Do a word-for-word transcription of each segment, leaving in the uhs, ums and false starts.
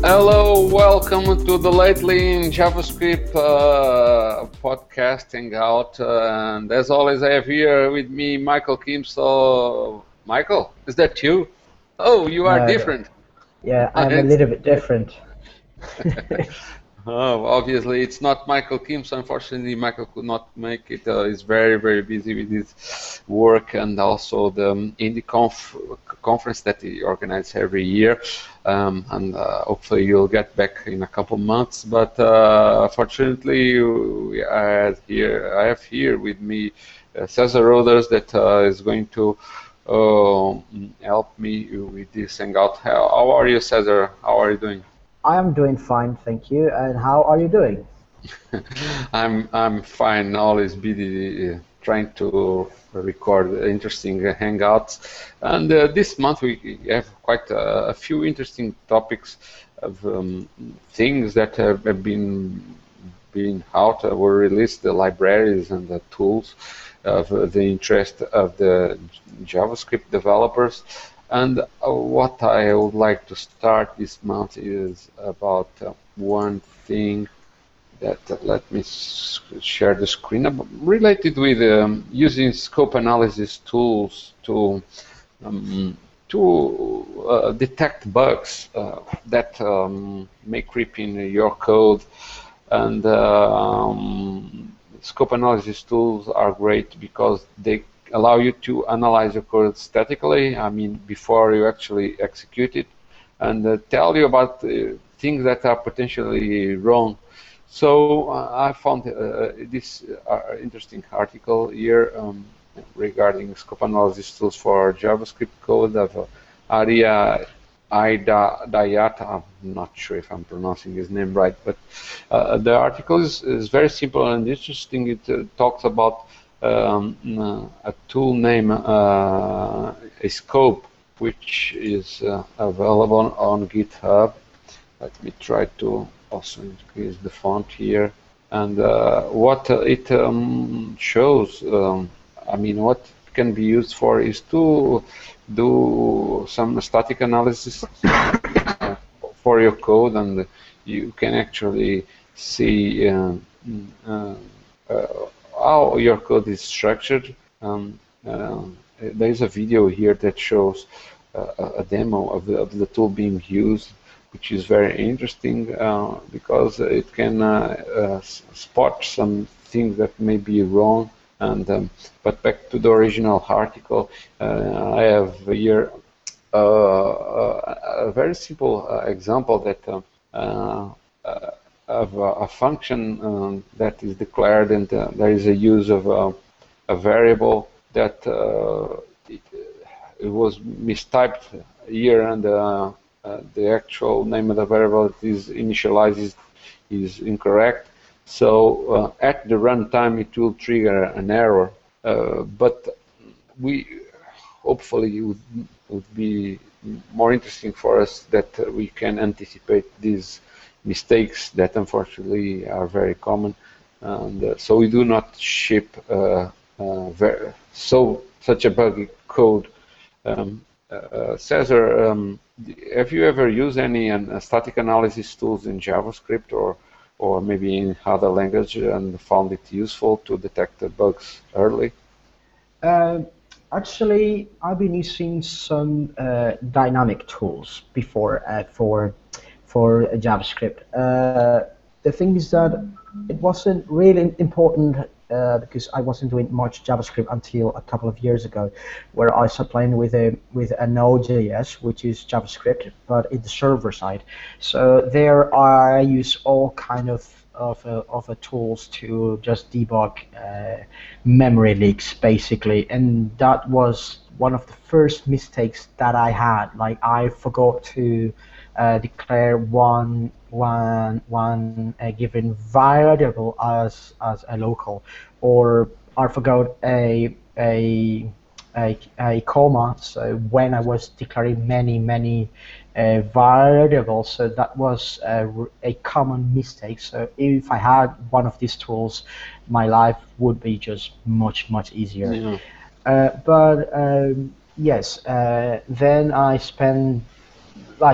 Hello, welcome to the Lately in JavaScript uh, podcast hangout. Uh, and as always, I have here with me Michael Kim. So, Michael, is that you? Oh, you are No, no. different. Yeah, I'm a It's- little bit different. oh, obviously, it's not Michael Kim. So, unfortunately, Michael could not make it. Uh, he's very, very busy with his work and also the um, Indie Conf conference that he organizes every year. Um, and uh, hopefully you'll get back in a couple months. But uh, fortunately, we are here. I have here with me uh, Cesar Roders that uh, is going to uh, help me with this hangout. How, how are you, Cesar? How are you doing? I am doing fine, thank you. And how are you doing? I'm I'm fine. Always busy uh, trying to record interesting uh, hangouts, and uh, this month we have quite a, a few interesting topics of um, things that have, have been being out, uh, were released, the libraries and the tools of uh, the interest of the JavaScript developers. And uh, what I would like to start this month is about uh, one thing that uh, let me s- share the screen ab- related with um, using scope analysis tools to um, to uh, detect bugs uh, that um, may creep in your code. And um, scope analysis tools are great because they allow you to analyze your code statically, I mean, before you actually execute it, and uh, tell you about uh, things that are potentially wrong. So uh, I found uh, this uh, interesting article here um, regarding scope analysis tools for JavaScript code of uh, Arya Ida Dayat. I'm not sure if I'm pronouncing his name right, but uh, the article is, is very simple and interesting. It uh, talks about um, uh, a tool named uh, a scope, which is uh, available on GitHub. Let me try to also increase the font here. And uh, what uh, it um, shows, um, I mean, what it can be used for is to do some static analysis uh, for your code, and you can actually see uh, uh, uh, how your code is structured. Um, uh, there is a video here that shows uh, a a demo of the, of the tool being used, which is very interesting uh, because it can uh, uh, spot some things that may be wrong. And um, but back to the original article, uh, I have here uh, a very simple uh, example that uh, uh, of a, a function um, that is declared, and uh, there is a use of a, a variable that uh, it, it was mistyped here, and uh, uh, the actual name of the variable that is initialized is, is incorrect. So uh, at the runtime, it will trigger an error, uh, but we hopefully it would, would be more interesting for us that uh, we can anticipate these mistakes that unfortunately are very common, and uh, so we do not ship uh, uh, very, so such a buggy code. Um, uh, Cesar, um, have you ever used any uh, static analysis tools in JavaScript or or maybe in other language and found it useful to detect the bugs early? Uh, Actually, I've been using some uh, dynamic tools before uh, for for JavaScript. Uh, the thing is that it wasn't really important uh, because I wasn't doing much JavaScript until a couple of years ago, where I started playing with a with a Node.js, which is JavaScript, but in the server side. So there I use all kind of of, uh, of uh, tools to just debug uh, memory leaks, basically, and that was one of the first mistakes that I had. Like I forgot to uh, declare one one one uh, given variable as as a local, or I forgot a a a, a comma. So when I was declaring many many uh, variables, so that was a, a common mistake. So if I had one of these tools, my life would be just much much easier. Yeah. Uh, but um, yes, uh, then I spend like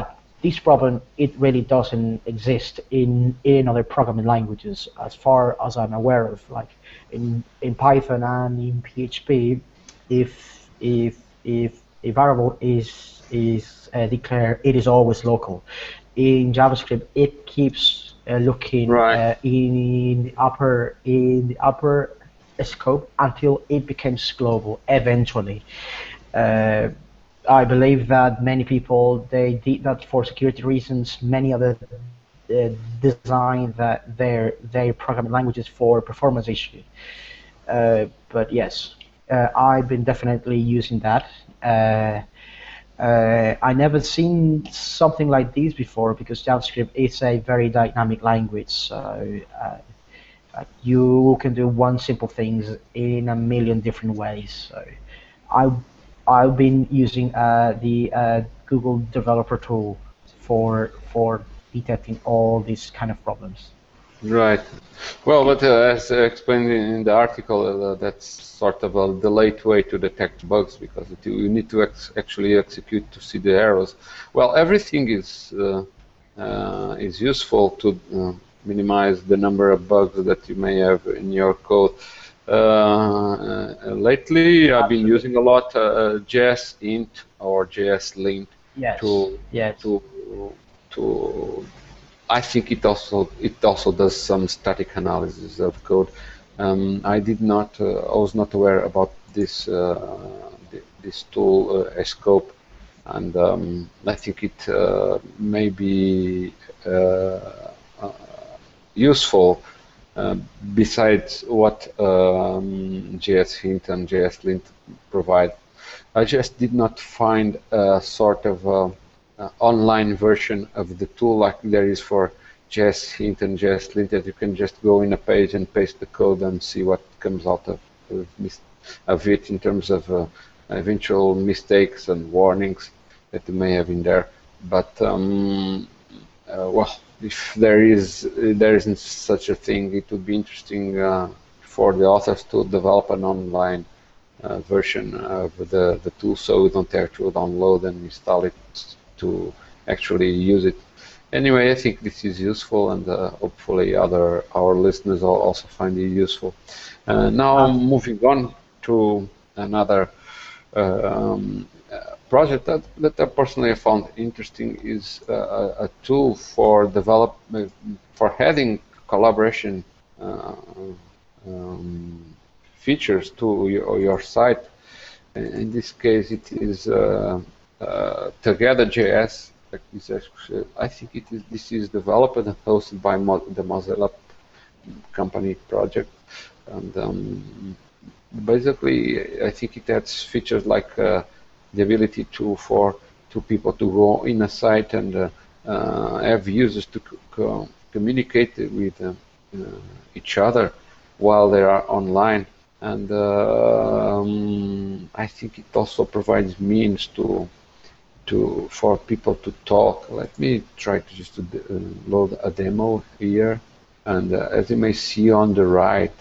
this problem, it really doesn't exist in in other programming languages, as far as I'm aware of. Like in in Python and in P H P, if if if a variable is is uh, declared, it is always local. In JavaScript, it keeps uh, looking Right. uh, in the upper in the upper scope until it becomes global eventually. Uh, I believe that many people, they did that for security reasons. Many other uh, design that their their programming languages for performance issue. Uh, but yes, uh, I've been definitely using that. Uh, uh, I never seen something like this before because JavaScript is a very dynamic language. So uh, uh, you can do one simple things in a million different ways. So I I've been using uh, the uh, Google Developer Tool for for detecting all these kind of problems. Right. Well, but uh, as uh, explained in, in the article, uh, that's sort of a delayed way to detect bugs because it, you need to ex actually execute to see the errors. Well, everything is uh, uh, is useful to uh, minimize the number of bugs that you may have in your code. Uh, uh, lately, I've been Absolutely. using a lot uh, JSInt or JSLint Yes. to Yes. to to I think it also it also does some static analysis of code. Um, I did not, uh, I was not aware about this uh, this tool uh, Scope, and um, I think it uh, may be uh, uh, useful. Uh, besides what um, JSHint and JSLint provide. I just did not find a sort of uh, uh, online version of the tool like there is for JSHint and JSLint, that you can just go in a page and paste the code and see what comes out of, of, of it in terms of uh, eventual mistakes and warnings that you may have in there. But um, uh, well, if there is there isn't such a thing, it would be interesting uh, for the authors to develop an online uh, version of the, the tool, so we don't have to download and install it to actually use it. Anyway, I think this is useful, and uh, hopefully other our listeners will also find it useful. Uh, now Um, moving on to another um, uh, project that, that I personally found interesting is uh, a, a tool for develop uh, for adding collaboration uh, um, features to your, your site. In this case, it is uh, uh, Together.js. I think it is. This is developed and hosted by Mo the Mozilla company project, and um, basically, I think it adds features like uh, the ability to for two people to go in a site and uh, uh, have users to co communicate with uh, uh, each other while they are online. And uh, um, I think it also provides means to to for people to talk. Let me try to just to, uh, load a demo here, and uh, as you may see on the right,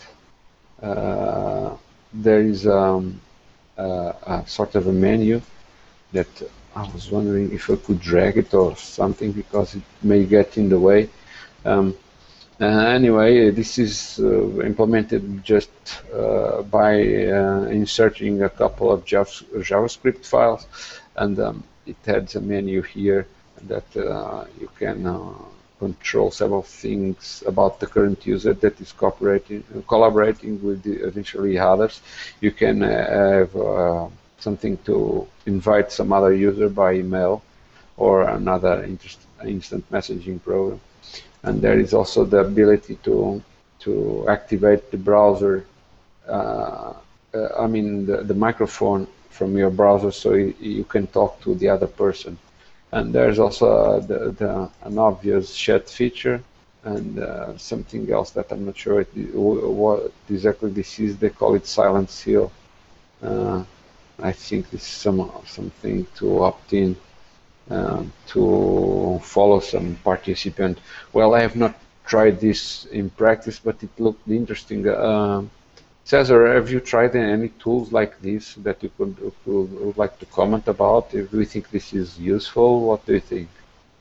uh, there is um, uh, a sort of a menu that I was wondering if I could drag it or something because it may get in the way. Um, uh, anyway, this is uh, implemented just uh, by uh, inserting a couple of JavaScript files, and um, it adds a menu here that uh, you can uh, control several things about the current user that is cooperating, collaborating with the eventually others. You can uh, have uh, something to invite some other user by email or another instant messaging program. And there is also the ability to to activate the browser, uh, uh, I mean the, the microphone from your browser, so you, you can talk to the other person. And there's also uh, the, the, an obvious chat feature, and uh, something else that I'm not sure it, what exactly this is. They call it Silent Seal. Uh, I think this is some something to opt in uh, to follow some participant. Well, I have not tried this in practice, but it looked interesting. Uh, Cesar, have you tried any tools like this that you could, could would like to comment about? If you think this is useful, what do you think?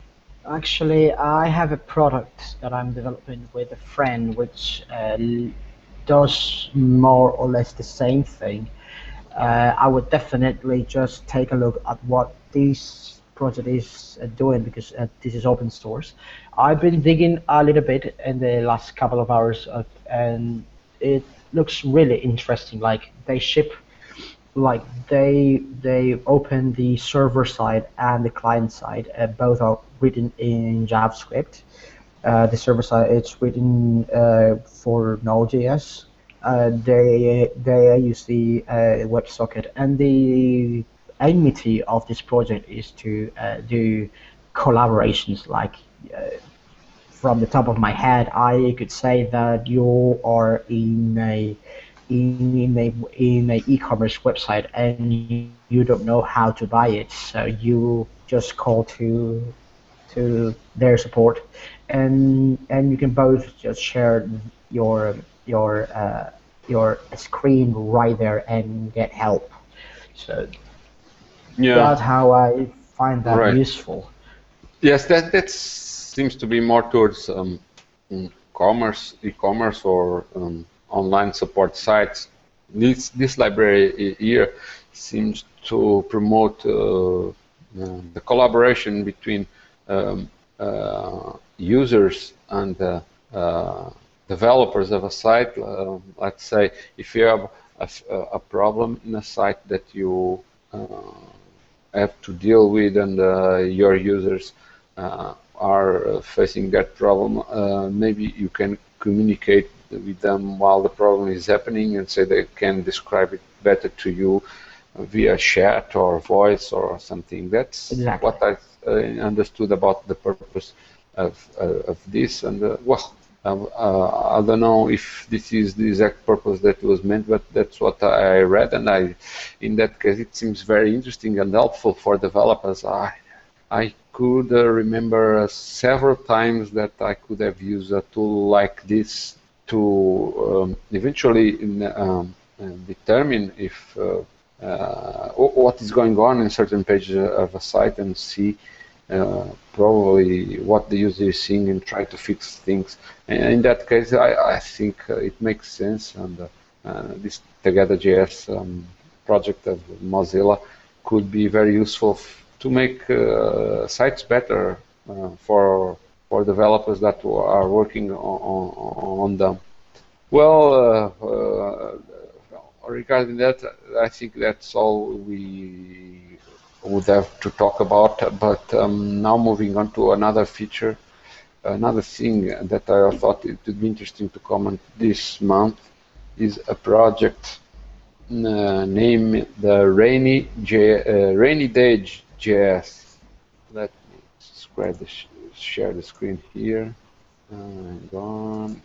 Actually, I have a product that I'm developing with a friend, which uh, l- does more or less the same thing. Uh, I would definitely just take a look at what this project is uh, doing because uh, this is open source. I've been digging a little bit in the last couple of hours, of, and it looks really interesting. Like they ship like they they open the server side and the client side. Uh, both are written in JavaScript. Uh, the server side it's written uh, for Node.js. Uh, they they use the uh, WebSocket, and the enmity of this project is to uh, do collaborations. Like uh, from the top of my head, I could say that you are in a in a in a e-commerce website and you don't know how to buy it, so you just call to to their support, and and you can both just share your your uh, your screen right there and get help. So Yeah, that's how I find that right. useful. Yes, that that seems to be more towards um, mm, commerce, e-commerce, or um, online support sites. This this library i- here seems to promote uh, uh, the collaboration between um, uh, users and uh, uh, developers of a site. Uh, let's say if you have a, f- a problem in a site that you uh, have to deal with, and uh, your users uh, are uh, facing that problem, uh, maybe you can communicate with them while the problem is happening and say they can describe it better to you via chat or voice or something. That's Exactly. what I uh, understood about the purpose of, uh, of this. And uh, well, uh, uh, I don't know if this is the exact purpose that was meant, but that's what I read. And I, in that case, it seems very interesting and helpful for developers. I, I could uh, remember uh, several times that I could have used a tool like this to um, eventually in, um, uh, determine if uh, uh, what is going on in certain pages of a site and see uh, probably what the user is seeing and try to fix things. And in that case, I, I think uh, it makes sense, and uh, uh, this Together.js um, project of Mozilla could be very useful f to make uh, sites better uh, for for developers that are working on, on, on them. Well, uh, uh, regarding that, I think that's all we would have to talk about. But um, now moving on to another feature, another thing that I thought it would be interesting to comment this month is a project uh, named the Rainy J, uh, Rainy Day J S. Let me square the sh share the screen here. Uh, gone.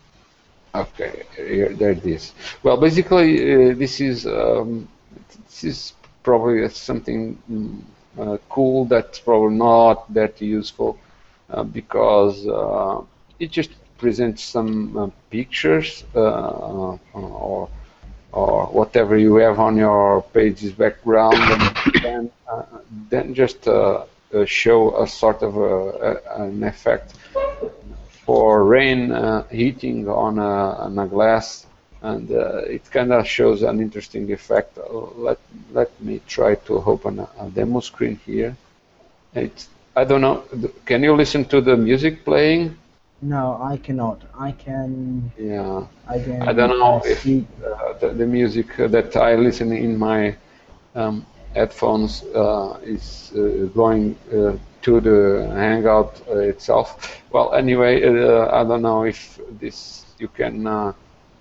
Okay, here, there it is. Well, basically, uh, this is um, this is probably something mm, uh, cool that's probably not that useful uh, because uh, it just presents some uh, pictures uh, or or whatever you have on your page's background, and then uh, then just uh, uh, show a sort of a, a, an effect for rain uh, hitting on a, on a glass, and uh, it kind of shows an interesting effect. Uh, let let me try to open a, a demo screen here. It's, I don't know. Can you listen to the music playing? No, I cannot. I can Yeah, I I don't can uh, know if see. uh, the, the music that I listen in my um, headphones uh, is uh, going uh, to the Hangout uh, itself. Well, anyway, uh, I don't know if this you can uh,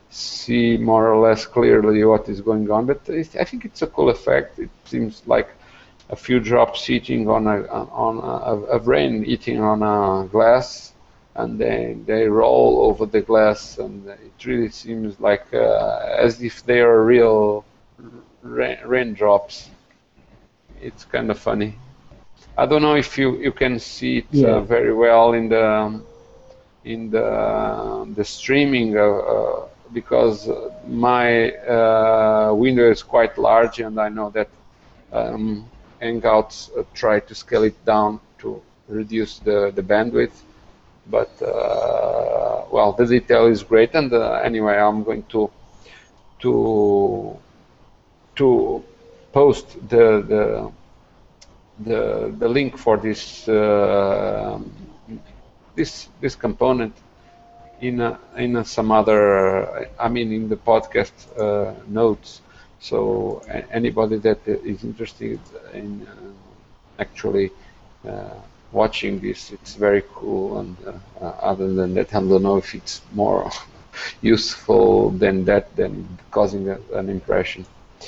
see more or less clearly what is going on, but it, I think it's a cool effect. It seems like a few drops hitting on a on a, a rain hitting on a glass, and then they roll over the glass, and it really seems like uh, as if they are real rain, raindrops. It's kind of funny. I don't know if you, you can see it uh, Yeah. very well in the um, in the the streaming uh, uh, because uh, my uh, window is quite large, and I know that um, Hangouts uh, try to scale it down to reduce the, the bandwidth. But uh, well, the detail is great, and uh, anyway, I'm going to to to post the the the, the link for this uh, this this component in a, in a, some other, I mean, in the podcast uh, notes. So anybody that is interested in uh, actually uh, watching this, it's very cool. And uh, uh, other than that, I don't know if it's more useful than that, than causing a, an impression.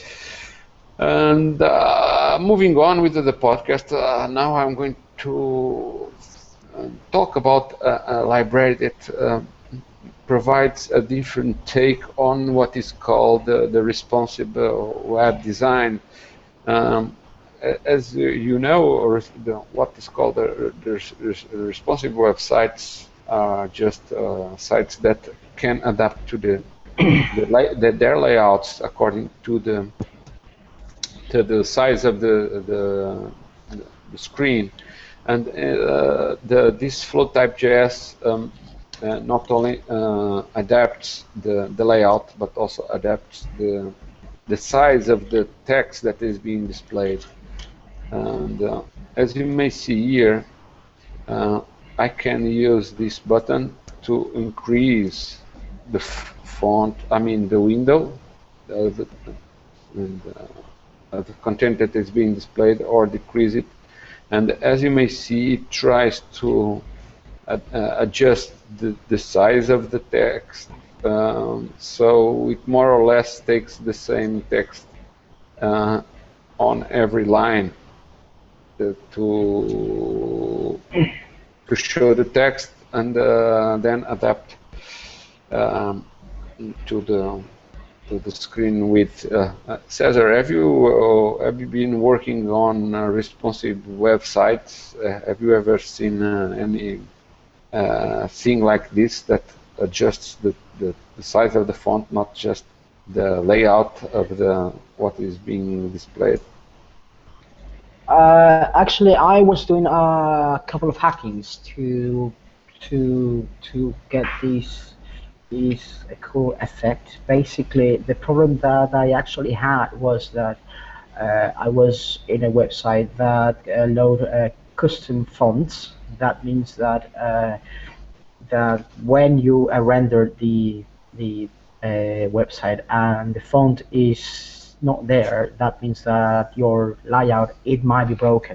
And uh, moving on with the podcast, uh, now I'm going to uh, talk about a, a library that uh, provides a different take on what is called uh, the responsible web design. Um, as you know, the, what is called the, the responsive websites are just uh, sites that can adapt to the, the, the their layouts according to the to the size of the the, the screen, and uh, the this Flow-type.js um, uh, not only uh, adapts the the layout but also adapts the the size of the text that is being displayed. And uh, as you may see here, uh, I can use this button to increase the f font, I mean the window, uh, the, and, uh, the content that is being displayed, or decrease it. And as you may see, it tries to uh, uh, adjust the, the size of the text, um, so it more or less takes the same text uh, on every line uh, to to show the text, and uh, then adapt um, to the to the screen width. Uh, uh, Cesar, have you uh, have you been working on uh, responsive websites? Uh, have you ever seen uh, any uh, thing like this that adjusts the, the the size of the font, not just the layout of the what is being displayed? Uh, actually, I was doing a couple of hackings to to to get these these cool effect. Basically, the problem that I actually had was that uh, I was in a website that uh, load uh, custom fonts. That means that uh, that when you uh, render the the uh, website and the font is not there, that means that your layout, it might be broken,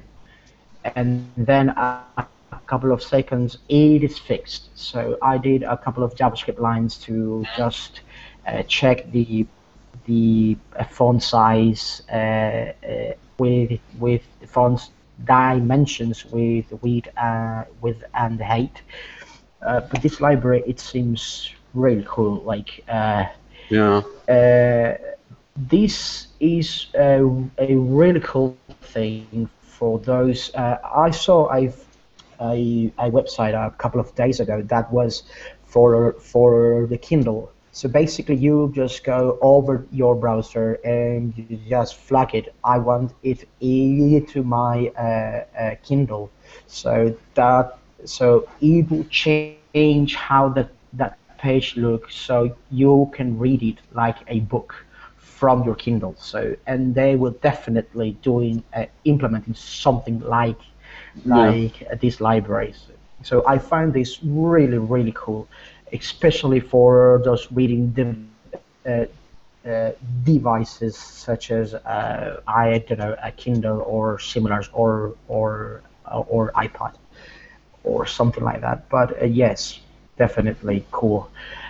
and then a, a couple of seconds it is fixed. So I did a couple of JavaScript lines to just uh, check the the uh, font size uh, uh, with with the font's dimensions, with width, uh, width and height. Uh, but this library, it seems really cool. Like uh, yeah. Uh, this is a, a really cool thing for those. Uh, I saw a, a, a website a couple of days ago that was for for the Kindle. So basically, you just go over your browser and you just flag it. I want it into my uh, uh, Kindle, so that so it will change how that that page looks, so you can read it like a book from your Kindle. So, and they will definitely doing uh, implementing something like like yeah. uh, these libraries. So I find this really really cool, especially for those reading the, uh, uh, devices such as uh, I don't know, a Kindle or similars, or or uh, or iPad or something like that. But uh, yes, definitely cool.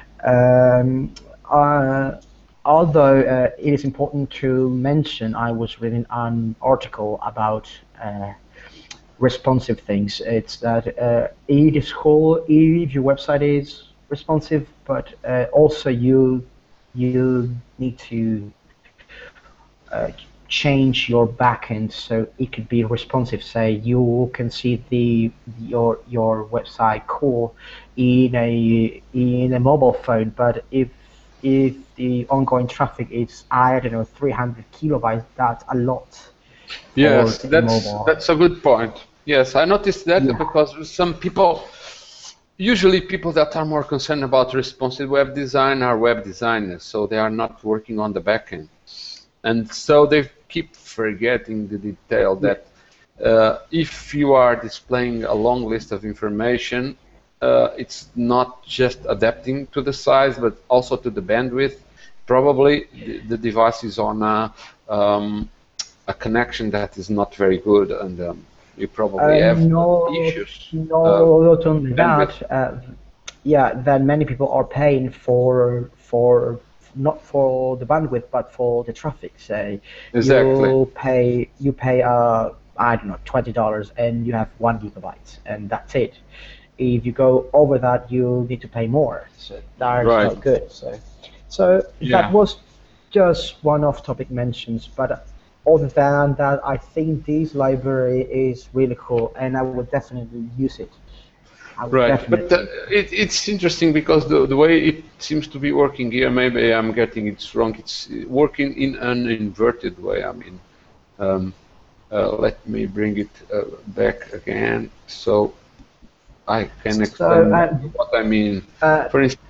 Um, uh, Although uh, it is important to mention, I was reading an article about uh, responsive things. It's that uh, it is cool if your website is responsive, but uh, also you you need to uh, change your backend so it could be responsive. Say you can see the your your website cool in a in a mobile phone, but if if the ongoing traffic is, I don't know, three hundred kilobytes, that's a lot. Yes, that's mobile. that's a good point. Yes, I noticed that Yeah. because some people, usually people that are more concerned about responsive web design are web designers, so they are not working on the backend. And so they keep forgetting the detail Yeah. that uh, if you are displaying a long list of information, uh, it's not just adapting to the size, but also to the bandwidth. Probably the, the device is on a, um, a connection that is not very good, and um, you probably Uh, have uh, no, issues. Uh, no, not only bandwidth. that. Uh, yeah, that many people are paying for for not for the bandwidth but for the traffic. Say Exactly. you pay you pay uh I don't know twenty dollars and you have one gigabyte and that's it. If you go over that, you need to pay more. So that's Right. not good. So so that Yeah. was just one off-topic mentions, but other than that, I think this library is really cool, and I would definitely use it. I would Right, but uh, definitely. it, it's interesting because the, the way it seems to be working here, maybe I'm getting it wrong. It's working in an inverted way. I mean, um, uh, let me bring it uh, back again so I can So, explain uh, what I mean. uh, For instance,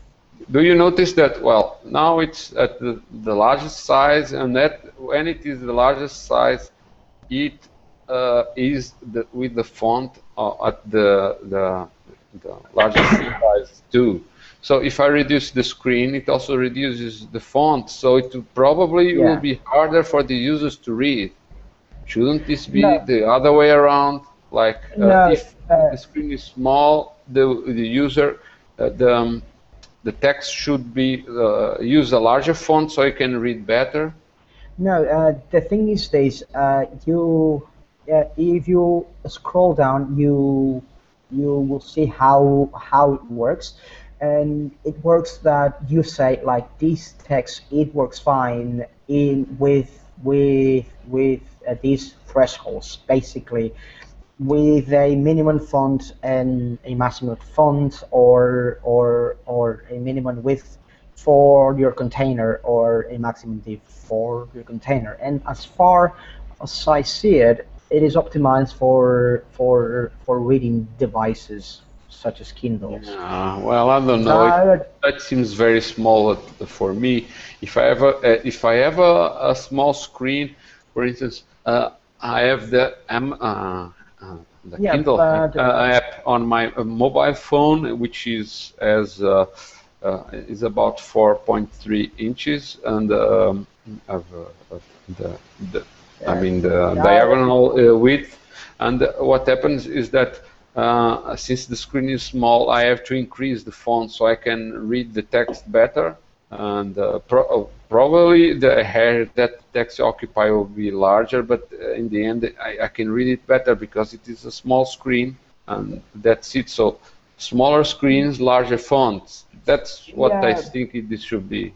do you notice that, well, now it's at the, the largest size, and that when it is the largest size, it uh, is the, with the font uh, at the, the, the largest size too. So if I reduce the screen, it also reduces the font, so it will probably will yeah, be harder for the users to read. Shouldn't this be no, the other way around? Like uh, no, if uh, the screen is small, the, the user, uh, the, um, the text should be uh, use a larger font so I can read better. no. Uh, the thing is this: uh, you, uh, if you scroll down, you you will see how how it works, and it works that you say like this text it works fine in with with with uh, these thresholds basically with a minimum font and a maximum font or or or a minimum width for your container or a maximum div for your container. And as far as I see it, it is optimized for for for reading devices such as Kindles. Yeah, well, I don't know. It, That that seems very small for me. If I have a, uh, if I have a, a small screen, for instance, uh, I have the um, uh, uh, the yeah, Kindle but uh, uh, app on my uh, mobile phone, which is as uh, uh, is about four point three inches, and um, of, uh, of the, the I uh, mean the I, diagonal uh, width. And what happens is that uh, since the screen is small, I have to increase the font so I can read the text better. And uh, pro uh, probably the area that text occupy will be larger, but uh, in the end, I, I can read it better because it is a small screen, and that's it. So smaller screens, larger fonts. That's what I yeah, think it, this should be.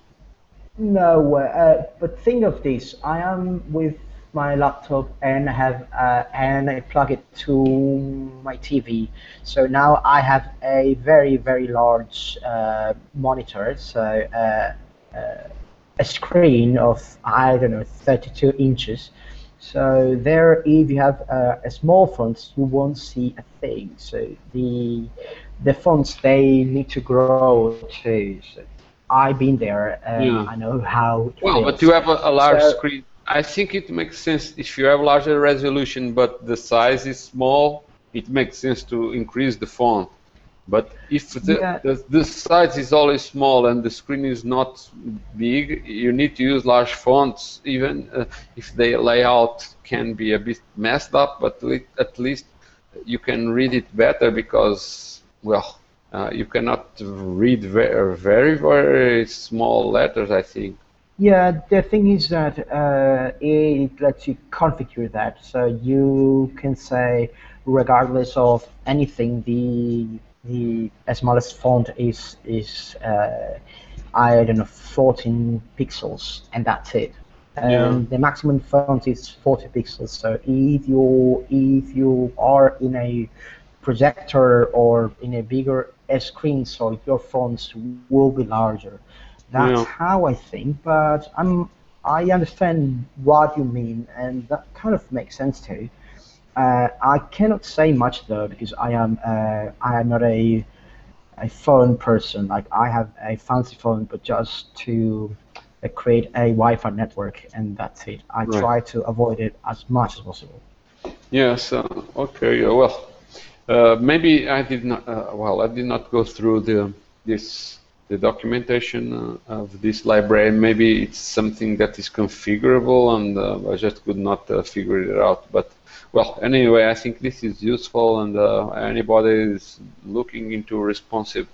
no, uh, but think of this. I am with my laptop and have uh, and I plug it to my T V. So now I have a very very large uh, monitor. So uh, uh, a screen of I don't know thirty-two inches. So there, if you have uh, a small font, you won't see a thing. So the the fonts they need to grow too. So I've been there. Uh, I Yeah. know how it Well, but you feels. have a, a large So screen. I think it makes sense if you have larger resolution, but the size is small, it makes sense to increase the font. But if the, yeah, the, the size is always small and the screen is not big, you need to use large fonts, even uh, if the layout can be a bit messed up, but le at least you can read it better because, well, uh, you cannot read very, very, very small letters, I think. yeah. The thing is that uh, it lets you configure that, so you can say, regardless of anything, the the smallest font is is uh, I don't know fourteen pixels, and that's it. Yeah. And the maximum font is forty pixels. So if you if you are in a projector or in a bigger screen, so your fonts will be larger. That's Yeah. how I think, but I'm I understand what you mean, and that kind of makes sense too. Uh, I cannot say much though because I am uh, I am not a a phone person. Like I have a fancy phone, but just to uh, create a Wi-Fi network, and that's it. I Right. try to avoid it as much as possible. Yes. Uh, okay. uh, Well, uh, maybe I did not. Uh, well, I did not go through the this the documentation uh, of this library. Maybe it's something that is configurable, and uh, I just could not uh, figure it out. But well, anyway, I think this is useful, and uh, anybody is looking into responsive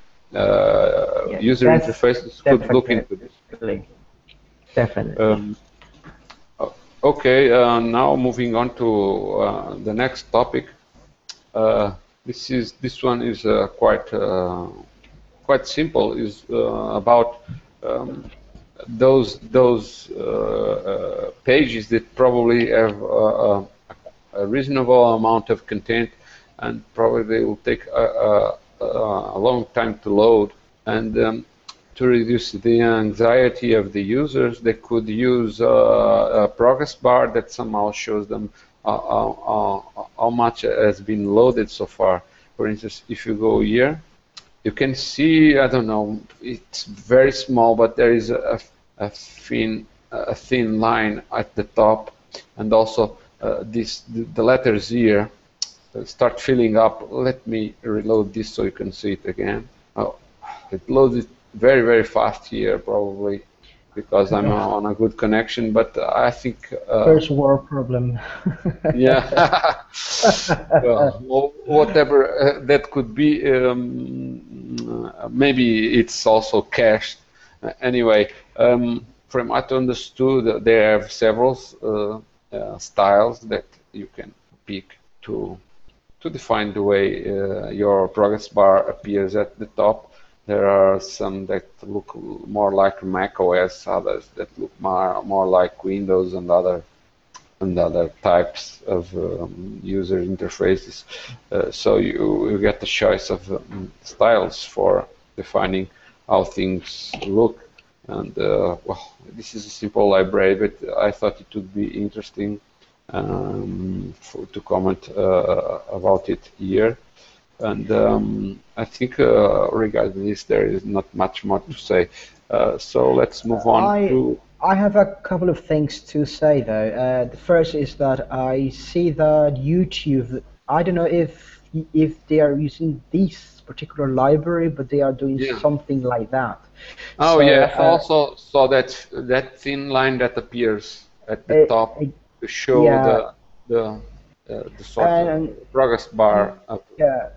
uh, Yeah, user that's interfaces could look into this. definitely, definitely. Um, o- okay. Uh, now moving on to uh, the next topic. Uh, this is this one is uh, quite uh, quite simple. Is uh, about um, those those uh, uh, pages that probably have uh, a, a reasonable amount of content, and probably they will take a, a, a long time to load. And um, to reduce the anxiety of the users, they could use uh, a progress bar that somehow shows them uh, uh, uh, how much has been loaded so far. For instance, if you go here, you can see, I don't know, it's very small, but there is a, a thin a thin line at the top, and also uh, this the, the letters here uh, start filling up. Let me reload this so you can see it again. Oh, it loaded very very fast here, probably because I'm Uh, on a good connection. But I think uh, First world problem. yeah. Well, whatever uh, that could be, um, uh, maybe it's also cached. Uh, anyway, um, from what I understood, uh, they have several uh, uh, styles that you can pick to to define the way uh, your progress bar appears at the top. There are some that look more like Mac O S, others that look more, more like Windows, and other and other types of um, user interfaces. Uh, so you, you get the choice of um, styles for defining how things look. And uh, well, this is a simple library, but I thought it would be interesting um, for, to comment uh, about it here. And um, I think uh, regarding this, there is not much more to say. Uh, so let's move on I to. I have a couple of things to say though. Uh, the first is that I see that YouTube. I don't know if if they are using this particular library, but they are doing Yeah. something like that. Oh So yeah, I uh, also saw that that thin line that appears at the uh, top uh, to show yeah, the the uh, the sort of and progress bar. Of, yeah,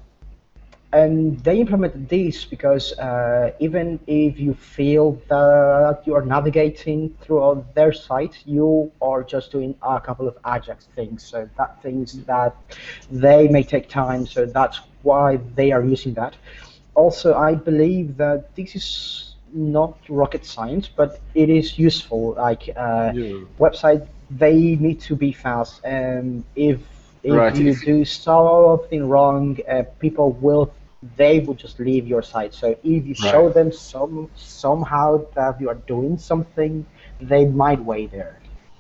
and they implemented this because uh, even if you feel that you are navigating through their site, you are just doing a couple of Ajax things. So that things that they may take time. So that's why they are using that. Also, I believe that this is not rocket science, but it is useful. Like uh, yeah. website, they need to be fast, and if if Right. you If do something wrong, uh, people will they will just leave your site. So if you right. show them some somehow that you are doing something, they might wait there.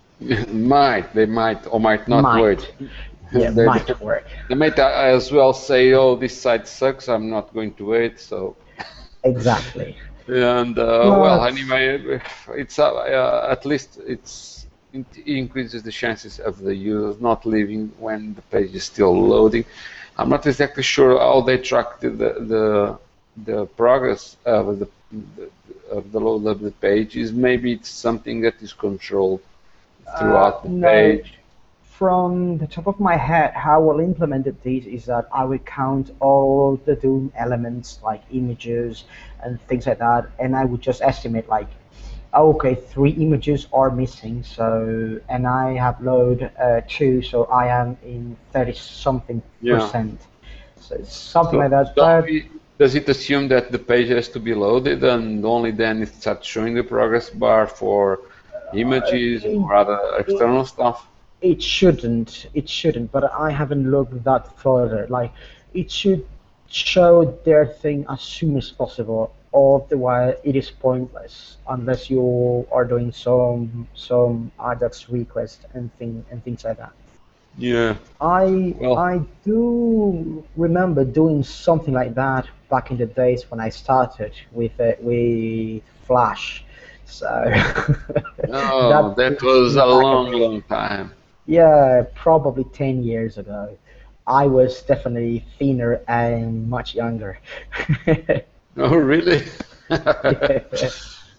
Might they might or might not wait. Might, yeah, they, might work. they might as well say, "Oh, this site sucks. I'm not going to wait." So. Exactly. And uh, well, But anyway, it's uh, uh, at least it's it increases the chances of the users not leaving when the page is still loading. I'm not exactly sure how they track the the the, the progress of the, the of the load of the pages. Maybe it's something that is controlled uh, throughout the no, page. from the top of my head, how I'll implement this is that I will count all the Doom elements like images and things like that, and I would just estimate like, oh, okay, three images are missing, so and I have load uh, two, so I am in thirty something Yeah. percent. So it's something So, like that, so but we, does it assume that the page has to be loaded and only then it starts showing the progress bar for images it, or other it, external stuff? It shouldn't. It shouldn't. But I haven't looked that further. Like, it should show their thing as soon as possible. Otherwise, it is pointless unless you are doing some some Ajax request and thing and things like that. Yeah. I Well, I do remember doing something like that back in the days when I started with uh, with Flash. So oh, that that puts was me a back a long, bit. long time. Yeah, probably ten years ago. I was definitely thinner and much younger. Oh, really? Yeah,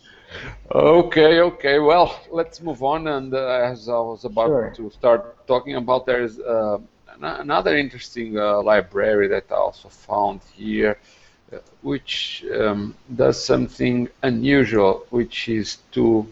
Okay, okay. Well, let's move on. And uh, as I was about sure. to start talking about, there is uh, an another interesting uh, library that I also found here, uh, which um, does something unusual, which is to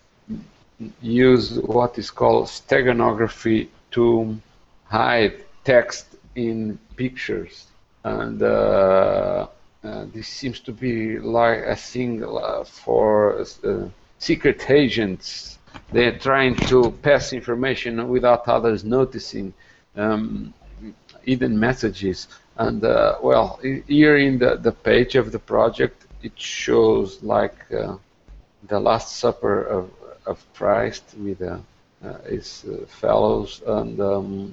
use what is called steganography to hide text in pictures. And uh, uh, this seems to be like a thing uh, for uh, secret agents. They're trying to pass information without others noticing, um, hidden messages. And uh, well, here in the, the page of the project, it shows like uh, the Last Supper of, of Christ with uh, uh, his uh, fellows, and um,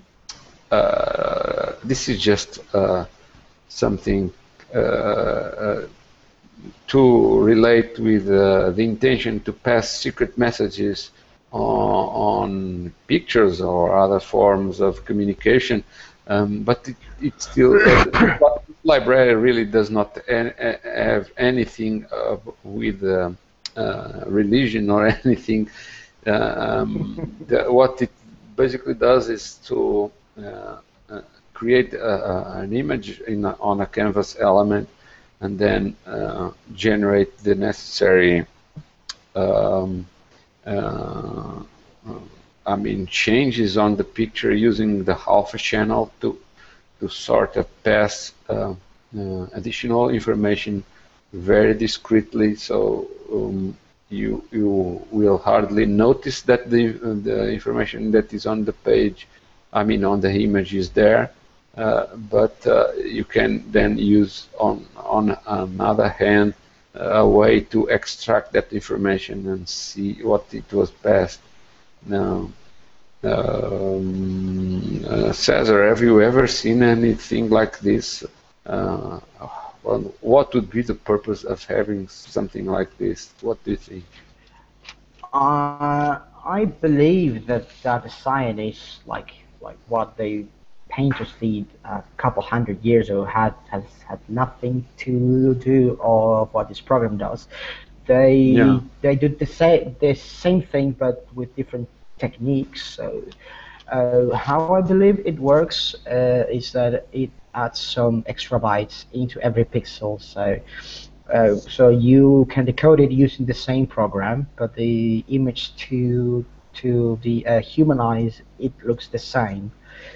uh, this is just uh, something uh, uh, to relate with uh, the intention to pass secret messages on, on pictures or other forms of communication. Um, but it, it still, uh, the library really does not an, have anything uh, with uh, uh, religion or anything. Uh, um, the, what it basically does is to uh, uh, create a, a, an image in a, on a canvas element, and then uh, generate the necessary um, uh, I mean changes on the picture using the alpha channel to to sort of pass uh, uh, additional information very discreetly, so um, you you will hardly notice that the the information that is on the page, I mean on the image, is there, uh, but uh, you can then use on on another hand a way to extract that information and see what it was passed. Now, um, uh, Cesar, have you ever seen anything like this? Uh, well, what would be the purpose of having something like this? What do you think? Uh, I believe that that design is like like what the painters did a couple hundred years ago had has had nothing to do of what this program does. Yeah. They they do the same the same thing but with different techniques. So uh, how I believe it works uh, is that it adds some extra bytes into every pixel. So uh, so you can decode it using the same program, but the image to to the uh, human eyes, it looks the same.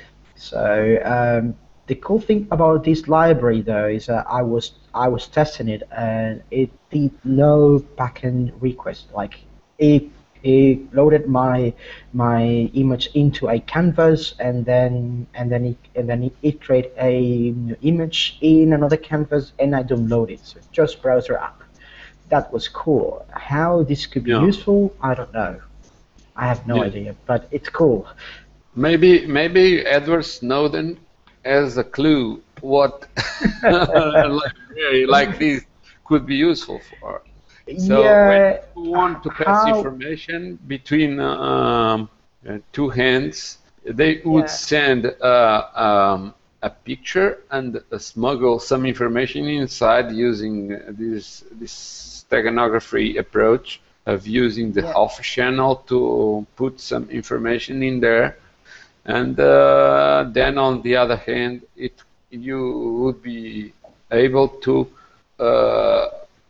So um, the cool thing about this library, though, is that I was I was testing it, and it did no backend request. Like it it loaded my my image into a canvas, and then and then it and then it, it created a new image in another canvas, and I download it. So just browser app. That was cool. How this could be Yeah. useful, I don't know. I have no Yeah. idea, but it's cool. Maybe maybe Edward Snowden has a clue what a library like this could be useful for. So when Yeah, you want to pass how? information between um, uh, two hands, they would Yeah, send uh, um, a picture and uh, smuggle some information inside using this this steganography approach of using the yeah, alpha channel to put some information in there, and uh, then on the other hand, it you would be able to uh,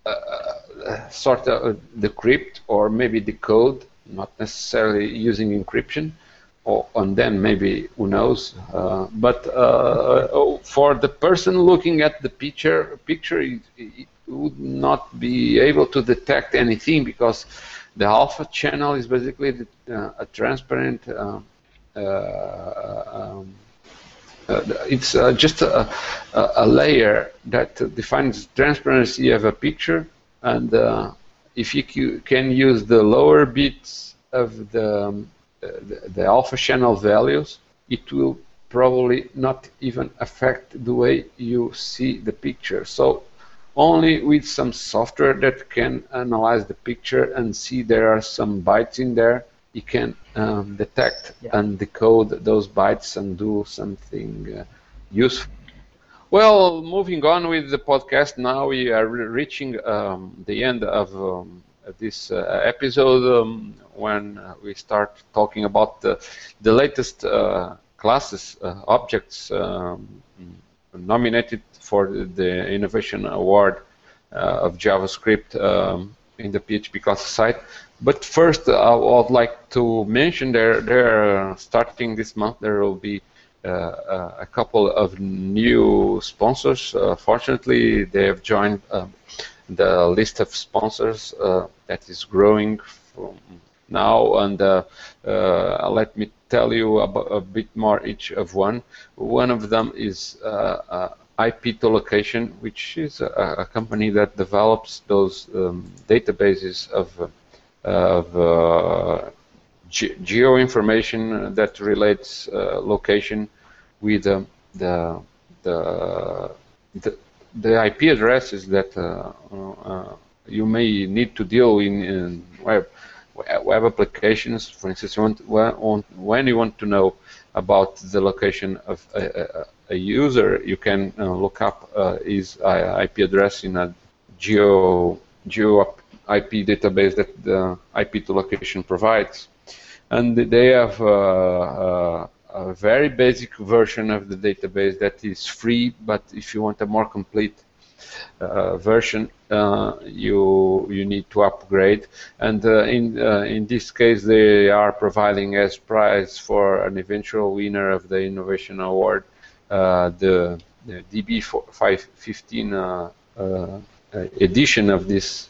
uh, sort of decrypt or maybe decode, not necessarily using encryption, or and then maybe who knows. Uh, but uh, oh, for the person looking at the picture, picture it, it would not be able to detect anything because the alpha channel is basically the, uh, a transparent. Uh, uh, um, uh, it's uh, just a, a, a layer that defines transparency of a picture, and uh, if you can use the lower bits of the, um, the, the alpha channel values, it will probably not even affect the way you see the picture. So only with some software that can analyze the picture and see there are some bytes in there, you can um, detect yeah. and decode those bytes and do something uh, useful. Well, moving on with the podcast, now we are reaching um, the end of um, this uh, episode um, when uh, we start talking about the, the latest uh, classes, uh, objects um, nominated for the Innovation Award uh, of JavaScript um, in the P H P Classes site. But first, I would like to mention there, there starting this month, there will be uh, a couple of new sponsors. Uh, fortunately, they have joined uh, the list of sponsors uh, that is growing from now, and uh, uh, let me tell you about a bit more each of one. One of them is uh, uh, I P to Location, which is a, a company that develops those um, databases of, uh, of uh, ge geo information that relates uh, location with um, the, the the the I P addresses that uh, uh, you may need to deal in, in web. web applications. For instance, you want, when you want to know about the location of a, a, a user, you can uh, look up uh, his I P address in a geo, geo I P database that the I P to Location provides. And they have uh, uh, a very basic version of the database that is free, but if you want a more complete Uh, version, uh, you you need to upgrade, and uh, in uh, in this case they are providing as prize for an eventual winner of the Innovation Award uh, the, the D B five fifteen uh, uh, edition of this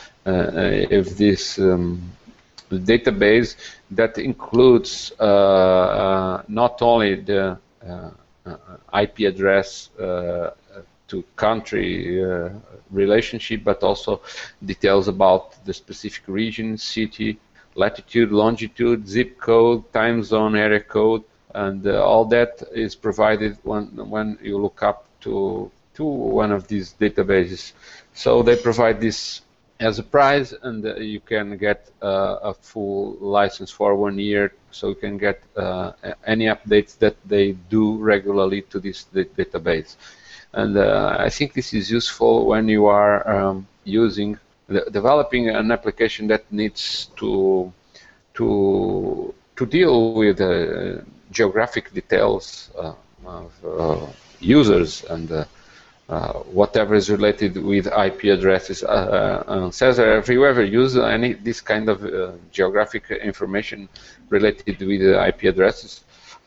uh, of this um, database that includes uh, uh, not only the uh, uh, I P address uh, to country uh, relationship, but also details about the specific region, city, latitude, longitude, zip code, time zone, area code, and uh, all that is provided when when you look up to to one of these databases. So they provide this as a prize, and uh, you can get uh, a full license for one year, so you can get uh, any updates that they do regularly to this database. And uh, I think this is useful when you are um, using, the, developing an application that needs to to to deal with uh, geographic details uh, of uh, users and uh, uh, whatever is related with I P addresses. Uh, uh, Cesar, have you ever used any this kind of uh, geographic information related with uh, I P addresses?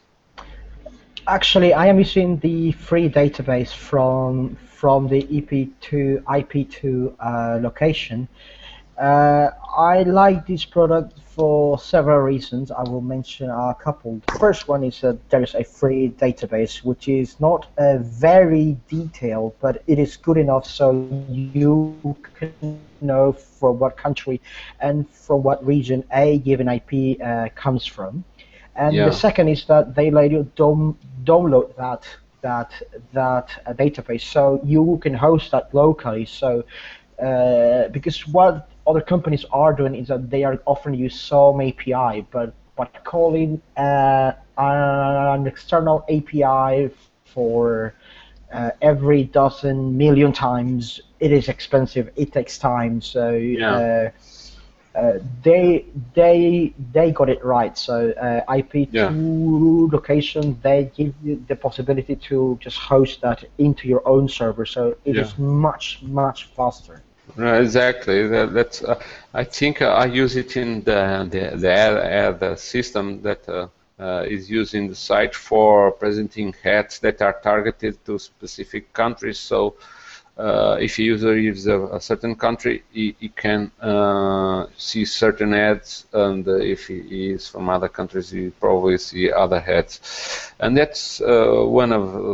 Actually, I am using the free database from from the E P two I P two uh, location. Uh, I like this product for several reasons. I will mention a couple. The first one is that there is a free database, which is not uh, very detailed, but it is good enough so you can know from what country and from what region a given I P uh, comes from. And yeah. The second is that they let you dom download that that that uh, database, so you can host that locally. So uh, because what other companies are doing is that they are offering you some A P I, but but calling uh, an external A P I for uh, every dozen million times, it is expensive. It takes time. So. Yeah. Uh, Uh, they they they got it right. So uh, I P two yeah. location, they give you the possibility to just host that into your own server. So it yeah. is much much faster. Right, exactly. That, that's. Uh, I think uh, I use it in the the the, ad, the system that uh, uh, is using the site for presenting ads that are targeted to specific countries. So. Uh, if a user uses a, a certain country, he, he can uh, see certain ads, and uh, if he is from other countries, he probably see other ads. And that's uh, one of uh,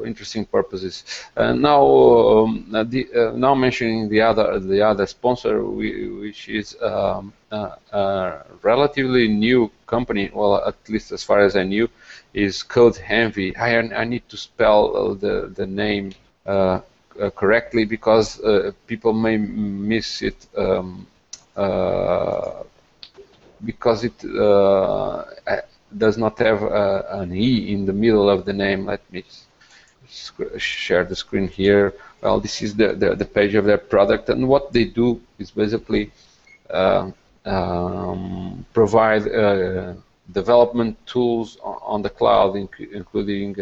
interesting purposes. Uh, now, um, the, uh, now mentioning the other the other sponsor, we, which is um, uh, a relatively new company. Well, at least as far as I knew, is CodeEnvy. I I need to spell the the name uh, uh, correctly because uh, people may miss it. Um, uh, because it uh, does not have uh, an E in the middle of the name. Let me share the screen here. Well, this is the, the, the page of their product, and what they do is basically uh, um, provide uh, development tools on the cloud, including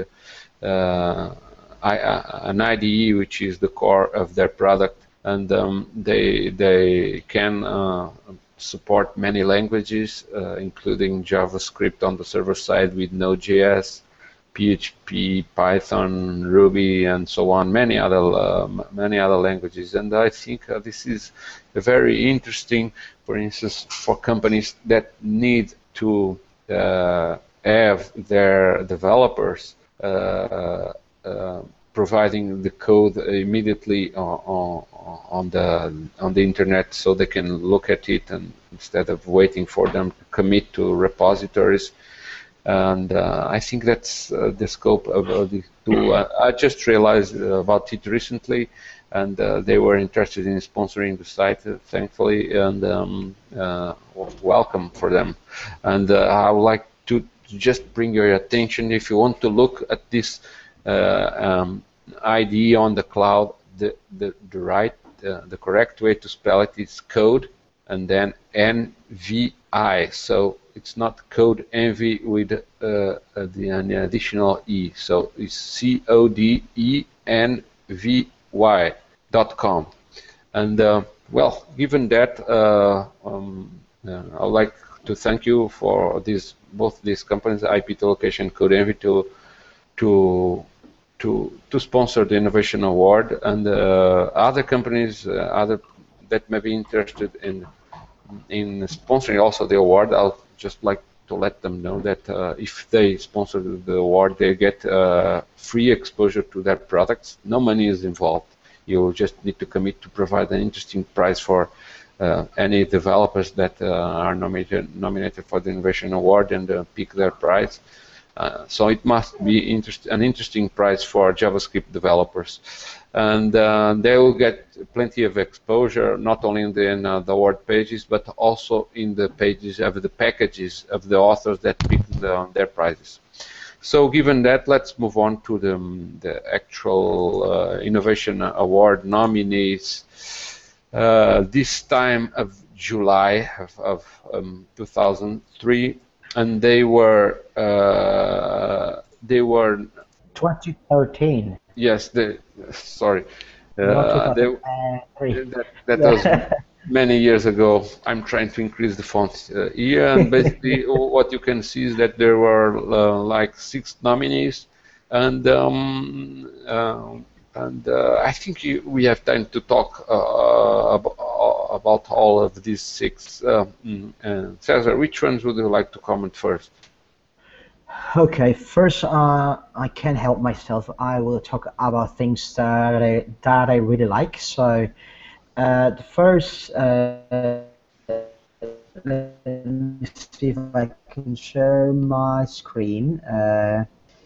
uh, I, an I D E, which is the core of their product, and um, they they can uh, support many languages, uh, including JavaScript on the server side with Node.js, P H P, Python, Ruby, and so on. Many other uh, many other languages, and I think uh, this is very interesting. For instance, for companies that need to uh, have their developers uh, uh, providing the code immediately on, on the on the internet, so they can look at it, and instead of waiting for them to commit to repositories. And uh, I think that's uh, the scope of, of the tool. I, I just realized about it recently, and uh, they were interested in sponsoring the site, uh, thankfully, and um, uh, welcome for them. And uh, I would like to just bring your attention, if you want to look at this uh, um, I D E on the cloud, the, the, the right, uh, the correct way to spell it is code and then N V I. So it's not CodeEnvy with uh, the an additional E. So it's C O D E N V Y dot com. And uh, well, given that, uh, um, uh, I would like to thank you for these both these companies, I P Location, CodeEnvy, to to to to sponsor the Innovation Award, and uh, other companies, uh, other that may be interested in in sponsoring also the award. I'll just like to let them know that uh, if they sponsor the award, they get uh, free exposure to their products. No money is involved. You just need to commit to provide an interesting prize for uh, any developers that uh, are nominated nominated for the Innovation Award, and uh, pick their prize. Uh, so it must be interest, an interesting prize for JavaScript developers, and uh, they will get plenty of exposure, not only in the, in, uh, the award pages, but also in the pages of the packages of the authors that picked the, their prizes. So given that, let's move on to the, the actual uh, Innovation Award nominees. Uh, this time of July of, of um, two thousand three, and they were uh, they were twenty thirteen. Yes, they, sorry, uh, they, that, that yeah. was many years ago. I'm trying to increase the font uh, here, and basically what you can see is that there were uh, like six nominees, and um, uh, and uh, I think you, we have time to talk uh, about, about all of these six. Uh, and Cesar, which ones would you like to comment first? Okay, first, uh, I can't help myself. I will talk about things that I, that I really like. So, uh, the first, uh, let me see if I can share my screen. Uh,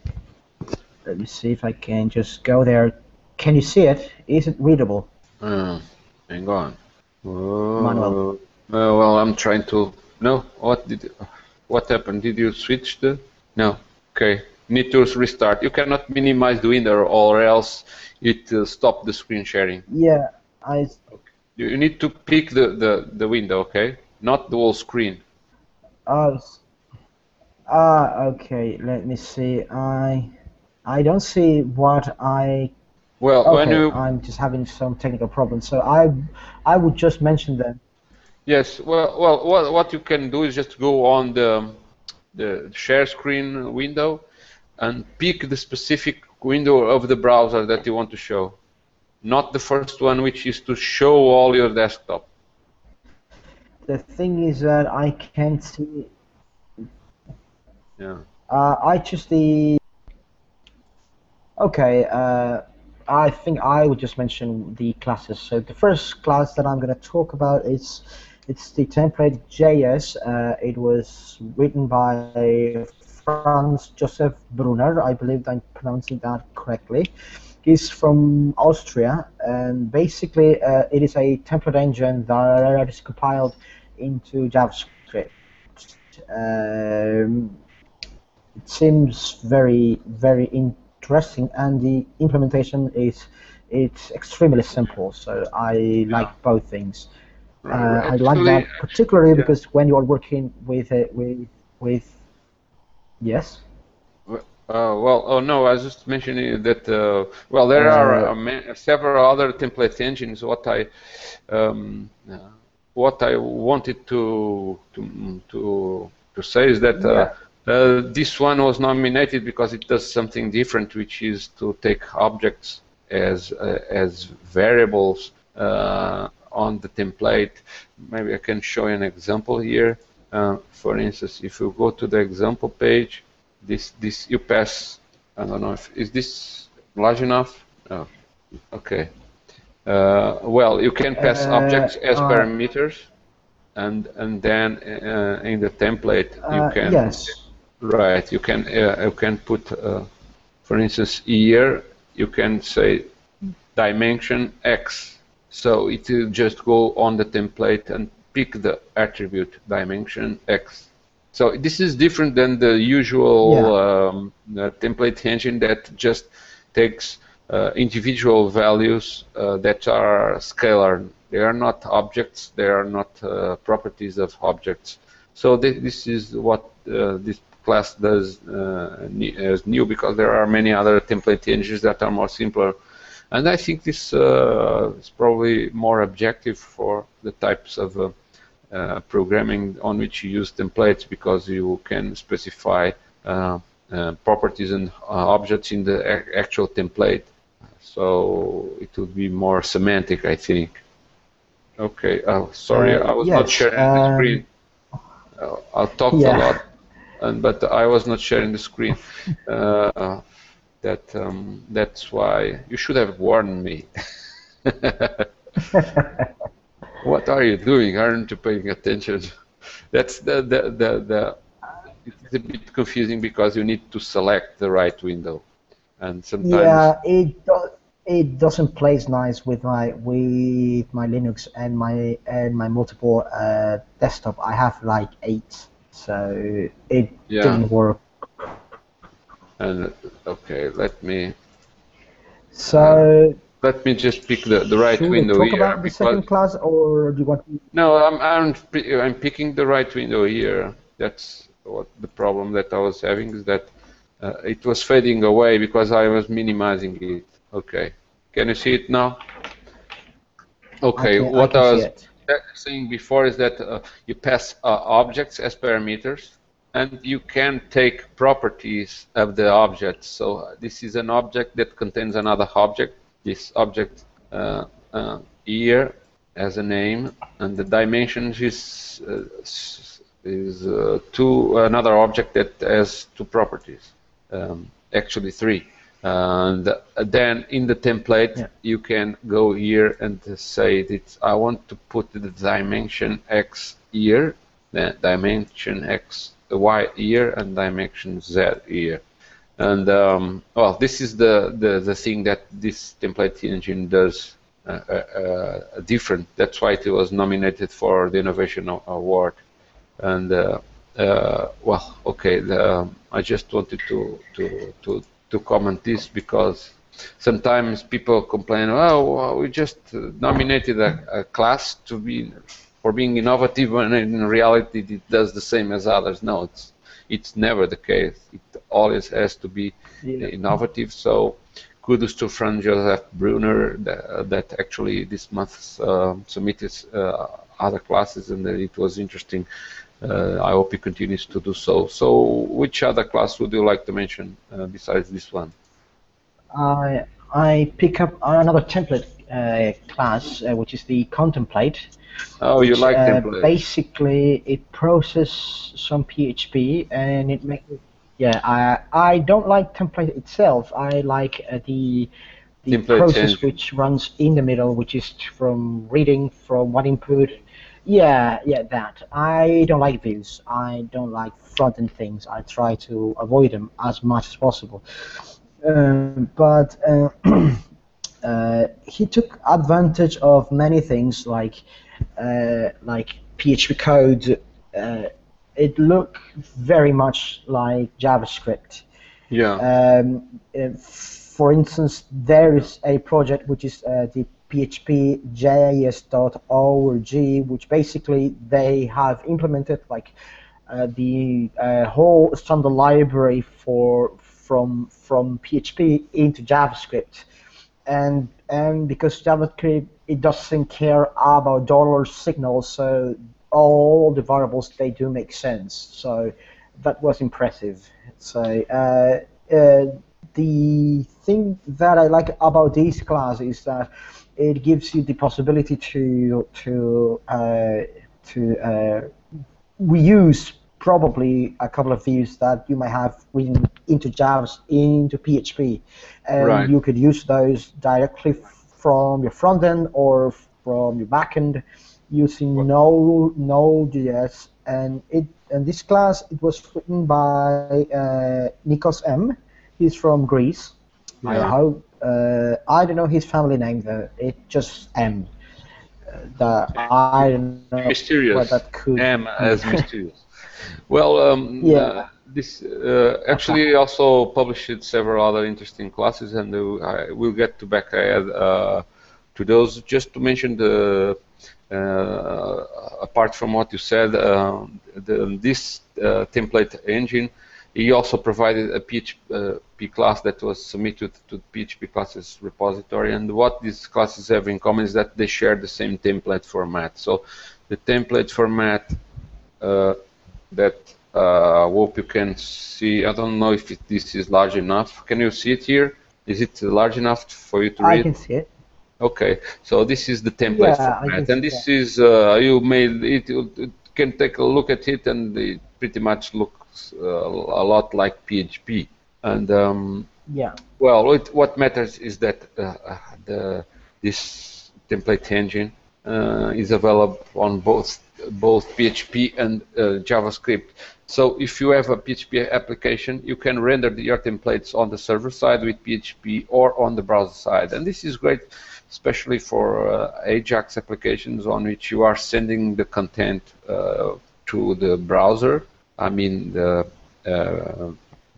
let me see if I can just go there. Can you see it? Is it readable? Uh, hang on. Oh, Manuel. Uh, well, I'm trying to. No, what did? What happened? Did you switch the? No. Okay. Need to restart. You cannot minimize the window, or else it will stop the screen sharing. Yeah, I. Okay. You need to pick the the the window, okay? Not the whole screen. Uh, ah, okay. Let me see. I. I don't see what I. Well, okay, when you. I'm just having some technical problems, so I. I would just mention them. Yes. Well, well, what what you can do is just go on the the share screen window and pick the specific window of the browser that you want to show, not the first one, which is to show all your desktop. The thing is that I can't see. Yeah. Uh, I choose the. Okay, uh, I think I would just mention the classes. So the first class that I'm going to talk about is it's the template J S. Uh, it was written by Franz Josef Brunner. I believe I'm pronouncing that correctly. He's from Austria, and basically uh, it is a template engine that is compiled into JavaScript. Um, it seems very, very interesting, and the implementation is it's extremely simple. So I like Yeah. both things. Right. Uh, right. I like Actually, that particularly yeah. because when you are working with a, with with yes. Uh, well, oh no, I was just mentioning that. Uh, well, there are Uh, uh, ma- several other template engines. What I um, uh, what I wanted to to to to say is that uh, yeah. uh, this one was nominated because it does something different, which is to take objects as uh, as variables uh, on the template. Maybe I can show you an example here. Uh, for instance, if you go to the example page, this this you pass. I don't know if is this large enough. Oh, okay. Uh, well, you can pass Uh, objects as uh, parameters, and and then uh, in the template you uh, can yes. right you can uh, you can put uh, for instance here you can say dimension X, so it will just go on the template and pick the attribute dimension X. So this is different than the usual Yeah. um, uh, template engine that just takes uh, individual values uh, that are scalar. They are not objects. They are not uh, properties of objects. So th this is what uh, this class does uh, as new, because there are many other template engines that are more simpler. And I think this uh, is probably more objective for the types of uh, uh, programming on which you use templates, because you can specify uh, uh, properties and uh, objects in the actual template. So it would be more semantic, I think. Okay, oh, sorry, Uh, I was not yes. sharing the Um, screen. Uh, I talked a yeah. lot, and but I was not sharing the screen. Uh, that um, that's why you should have warned me. What are you doing? Aren't you paying attention? That's the, the, the, the it's a bit confusing because you need to select the right window, and sometimes Yeah, it do, it doesn't place nice with my with my Linux and my and my multiple uh, desktop. I have like eight, so it yeah. didn't work. And okay, let me uh, So let me just pick the, the right should we window talk here, about the because second class, or do you want? no, I'm I'm pi- I'm picking the right window here. That's what the problem that I was having, is that uh, it was fading away because I was minimizing it. Okay, can you see it now? I Okay, can I what can I see was it. saying before is that uh, you pass uh, objects as parameters, and you can take properties of the object. So uh, this is an object that contains another object. This object uh, uh, here has a name, and the dimensions is uh, is uh, two another object that has two properties, um, actually three. And then in the template, Yeah. you can go here and say that I want to put the dimension X here, the dimension X Y here, and dimension Z here. And um, well, this is the, the, the thing that this template engine does uh, uh, uh, different. That's why it was nominated for the Innovation Award. And uh, uh, well, okay, the, I just wanted to to to to comment this because sometimes people complain, oh, well, we just nominated a, a class to be for being innovative, and in reality it does the same as others. No, it's it's never the case. It always has to be Yeah. innovative. So kudos to Franz Josef Brunner that, that actually this month uh, submitted uh, other classes, and it was interesting. Uh, I hope he continues to do so. So, which other class would you like to mention uh, besides this one? I I pick up another template uh, class, uh, which is the contemplate, Oh, you which like uh, templates. basically it processes some P H P and it makes it. Yeah, I I don't like template itself. I like uh, the the Template process engine. which runs in the middle, which is from reading from one input. Yeah, yeah, that. I don't like views. I don't like front-end things. I try to avoid them as much as possible. Um, but uh, uh, he took advantage of many things like uh, like P H P code. Uh, it looked very much like JavaScript. Yeah. Um, uh, for instance, there is a project which is uh, the P H P J S dot org, which basically they have implemented like uh, the uh, whole standard library for from from P H P into JavaScript, and and because JavaScript it doesn't care about dollar signals, so all the variables they do make sense. So that was impressive. So uh, uh, the thing that I like about this class is that it gives you the possibility to to uh, to uh, reuse probably a couple of views that you might have written into Java, into P H P, and Right. you could use those directly from your front end or from your back end using What? no Node.js. And it and this class it was written by uh, Nikos M. He's from Greece. I Yeah. hope uh, I don't know his family name though. It's just M. Uh, that I don't know what Mysterious. that could M be. as mysterious. Well, um, uh, Yeah. this uh, actually also published several other interesting classes, and uh, I will get to back ahead uh, to those. Just to mention the uh, apart from what you said, uh, the, this uh, template engine, he also provided a P H P class that was submitted to the P H P classes repository. And what these classes have in common is that they share the same template format. So the template format uh, that uh, hope you can see. I don't know if it, this is large enough. Can you see it here? Is it large enough for you to I read? can see it. Okay, so this is the template Yeah, I can format, and see that. this is uh, you made it. You can take a look at it, and it pretty much looks uh, a lot like P H P. And um, Yeah. well, it, what matters is that uh, uh, the this template engine uh, is available on both both P H P and uh, JavaScript. So if you have a P H P application, you can render the, your templates on the server side with P H P or on the browser side. And this is great, especially for uh, Ajax applications on which you are sending the content uh, to the browser. I mean, the uh,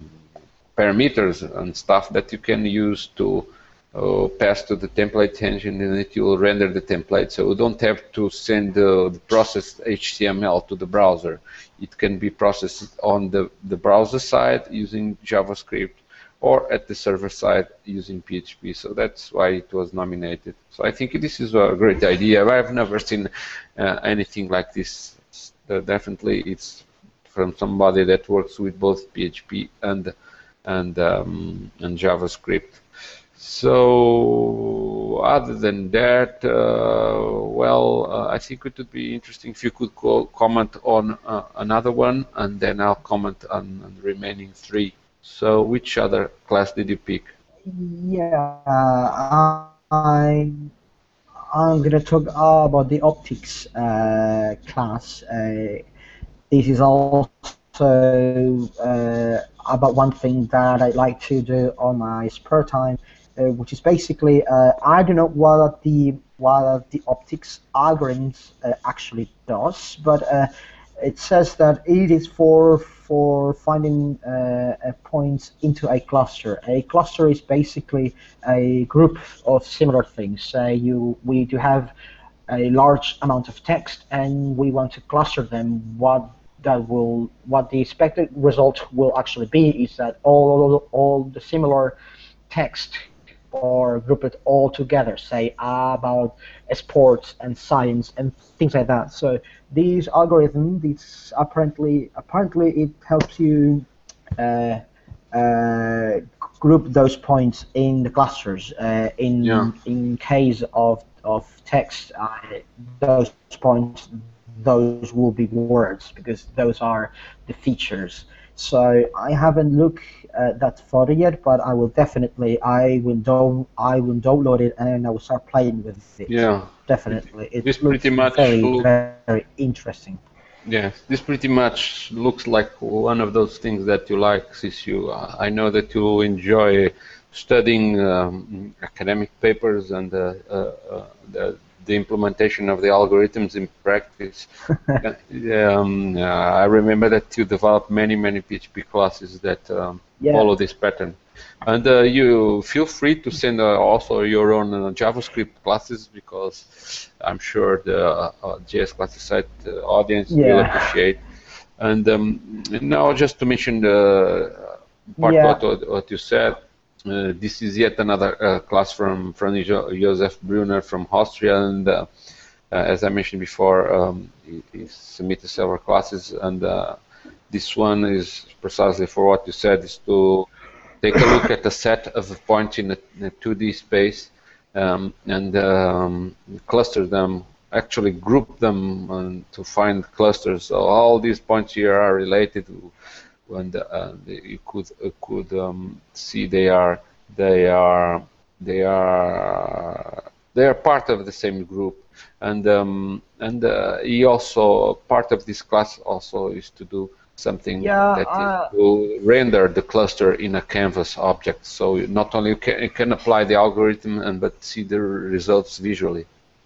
parameters and stuff that you can use to uh, pass to the template engine, and it will render the template. So you don't have to send uh, the processed H T M L to the browser. It can be processed on the, the browser side using JavaScript or at the server side using P H P. So that's why it was nominated. So I think this is a great idea. I've never seen uh, anything like this. Uh, definitely it's from somebody that works with both P H P and and um, and JavaScript. So other than that, uh, well, uh, I think it would be interesting if you could co comment on uh, another one, and then I'll comment on, on the remaining three. So which other class did you pick? Yeah, I I'm gonna talk about the optics uh, class. Uh, this is also uh, about one thing that I like to do on my spare time, uh, which is basically uh, I don't know what the what the optics algorithms uh, actually does, but uh, it says that it is for for finding uh, uh, points into a cluster. A cluster is basically a group of similar things. Say you we do have a large amount of text and we want to cluster them. What that will what the expected result will actually be is that all all the similar text or group it all together, say about sports and science and things like that. So this algorithm, this apparently apparently it helps you uh, uh, group those points in the clusters. Uh, Yeah. in in case of of text, uh, those points, those will be words because those are the features. So I haven't looked uh, that far yet, but I will definitely I will do I will download it and I will start playing with it. Yeah, Definitely, it this looks pretty much very look. very interesting. Yes, this pretty much looks like one of those things that you like, since you. Uh, I know that you enjoy studying um, academic papers and uh, uh, uh, the, the implementation of the algorithms in practice. Uh, Um, uh, I remember that you developed many, many P H P classes that um, Yeah, follow this pattern. And uh, you feel free to send uh, also your own uh, JavaScript classes, because I'm sure the uh, uh, J S Classes site uh, audience will yeah, appreciate. And um, now, just to mention the part yeah, what what what you said, uh, this is yet another uh, class from from Jo- Josef Brunner from Austria, and uh, uh, as I mentioned before, um, he, he submitted several classes, and uh, this one is precisely for what you said, is to take a look at a set of points in a, in a two D space, um, and um, cluster them, actually group them and to find clusters. So all these points here are related, and uh, you could uh, could um, see they are they are they are they are part of the same group. And um, and uh, he also, part of this class also is to do something yeah. that is Uh, to render the cluster in a canvas object. So not only you can, you can apply the algorithm and but see the results visually.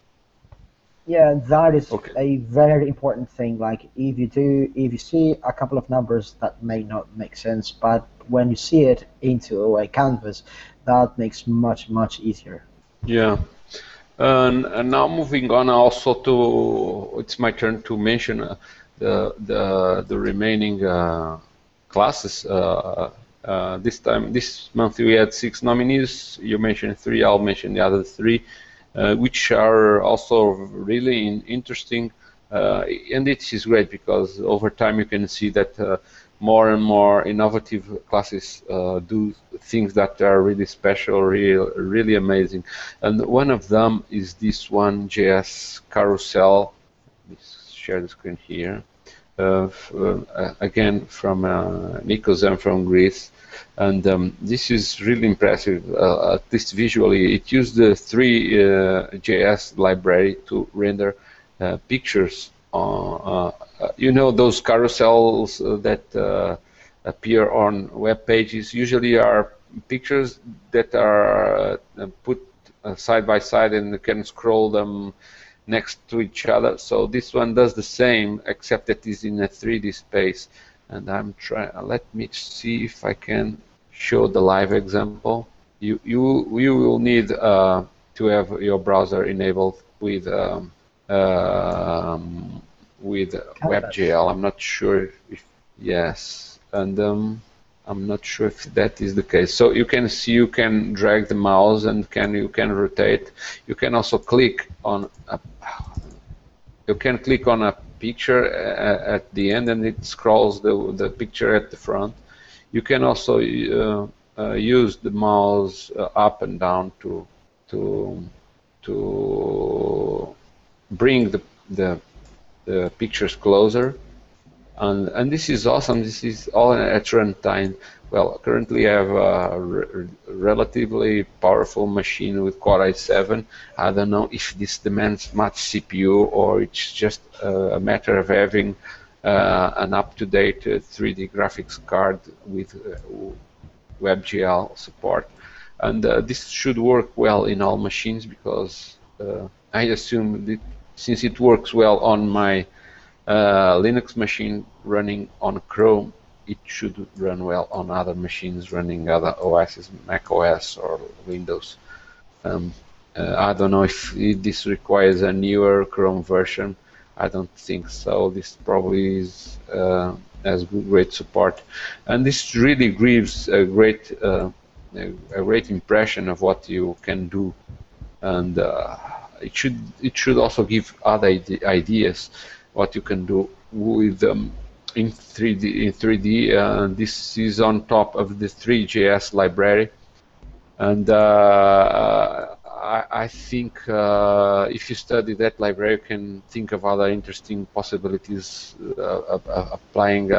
Yeah, that is Okay. a very important thing. Like if you do, if you see a couple of numbers that may not make sense, but when you see it into a canvas, that makes much, much easier. Yeah. And, and now moving on also to, it's my turn to mention uh, the, the, the remaining uh, classes. Uh, uh, this time, this month we had six nominees. You mentioned three, I'll mention the other three, uh, which are also really in, interesting. Uh, and it is great because over time you can see that uh, more and more innovative classes uh, do things that are really special, real, really amazing. And one of them is this one, J S Carousel. Let's share the screen here. Uh, uh, again, from uh, Nikos and from Greece. And um, this is really impressive, uh, at least visually. It used the three uh, J S library to render uh, pictures. Uh, uh, you know, those carousels uh, that uh, appear on web pages usually are pictures that are uh, put uh, side by side, and you can scroll them next to each other. So this one does the same, except that it's in a three D space. And I'm trying. Let me see if I can show the live example. You you you will need uh, to have your browser enabled with um, um, with Canvas. WebGL. I'm not sure if yes, and um, I'm not sure if that is the case. So you can see, you can drag the mouse and can you can rotate. You can also click on a, you can click on a picture at the end and it scrolls the the picture at the front. You can also uh, uh, use the mouse uh, up and down to to to bring the the, the pictures closer. And, and this is awesome. This is all at runtime. Well, currently I have a re relatively powerful machine with Core i seven. I don't know if this demands much C P U or it's just uh, a matter of having uh, an up-to-date uh, three D graphics card with uh, WebGL support. And uh, this should work well in all machines because uh, I assume that since it works well on my uh, Linux machine running on Chrome, it should run well on other machines running other O Ss, Mac O S or Windows. Um, uh, I don't know if it, this requires a newer Chrome version. I don't think so. This probably is, uh, has great support, and this really gives a great uh, a great impression of what you can do, and uh, it should it should also give other ide ideas what you can do with um, in three D. In three D, uh, this is on top of the three J S library, and uh, I, I think uh, if you study that library, you can think of other interesting possibilities uh, of, of applying um,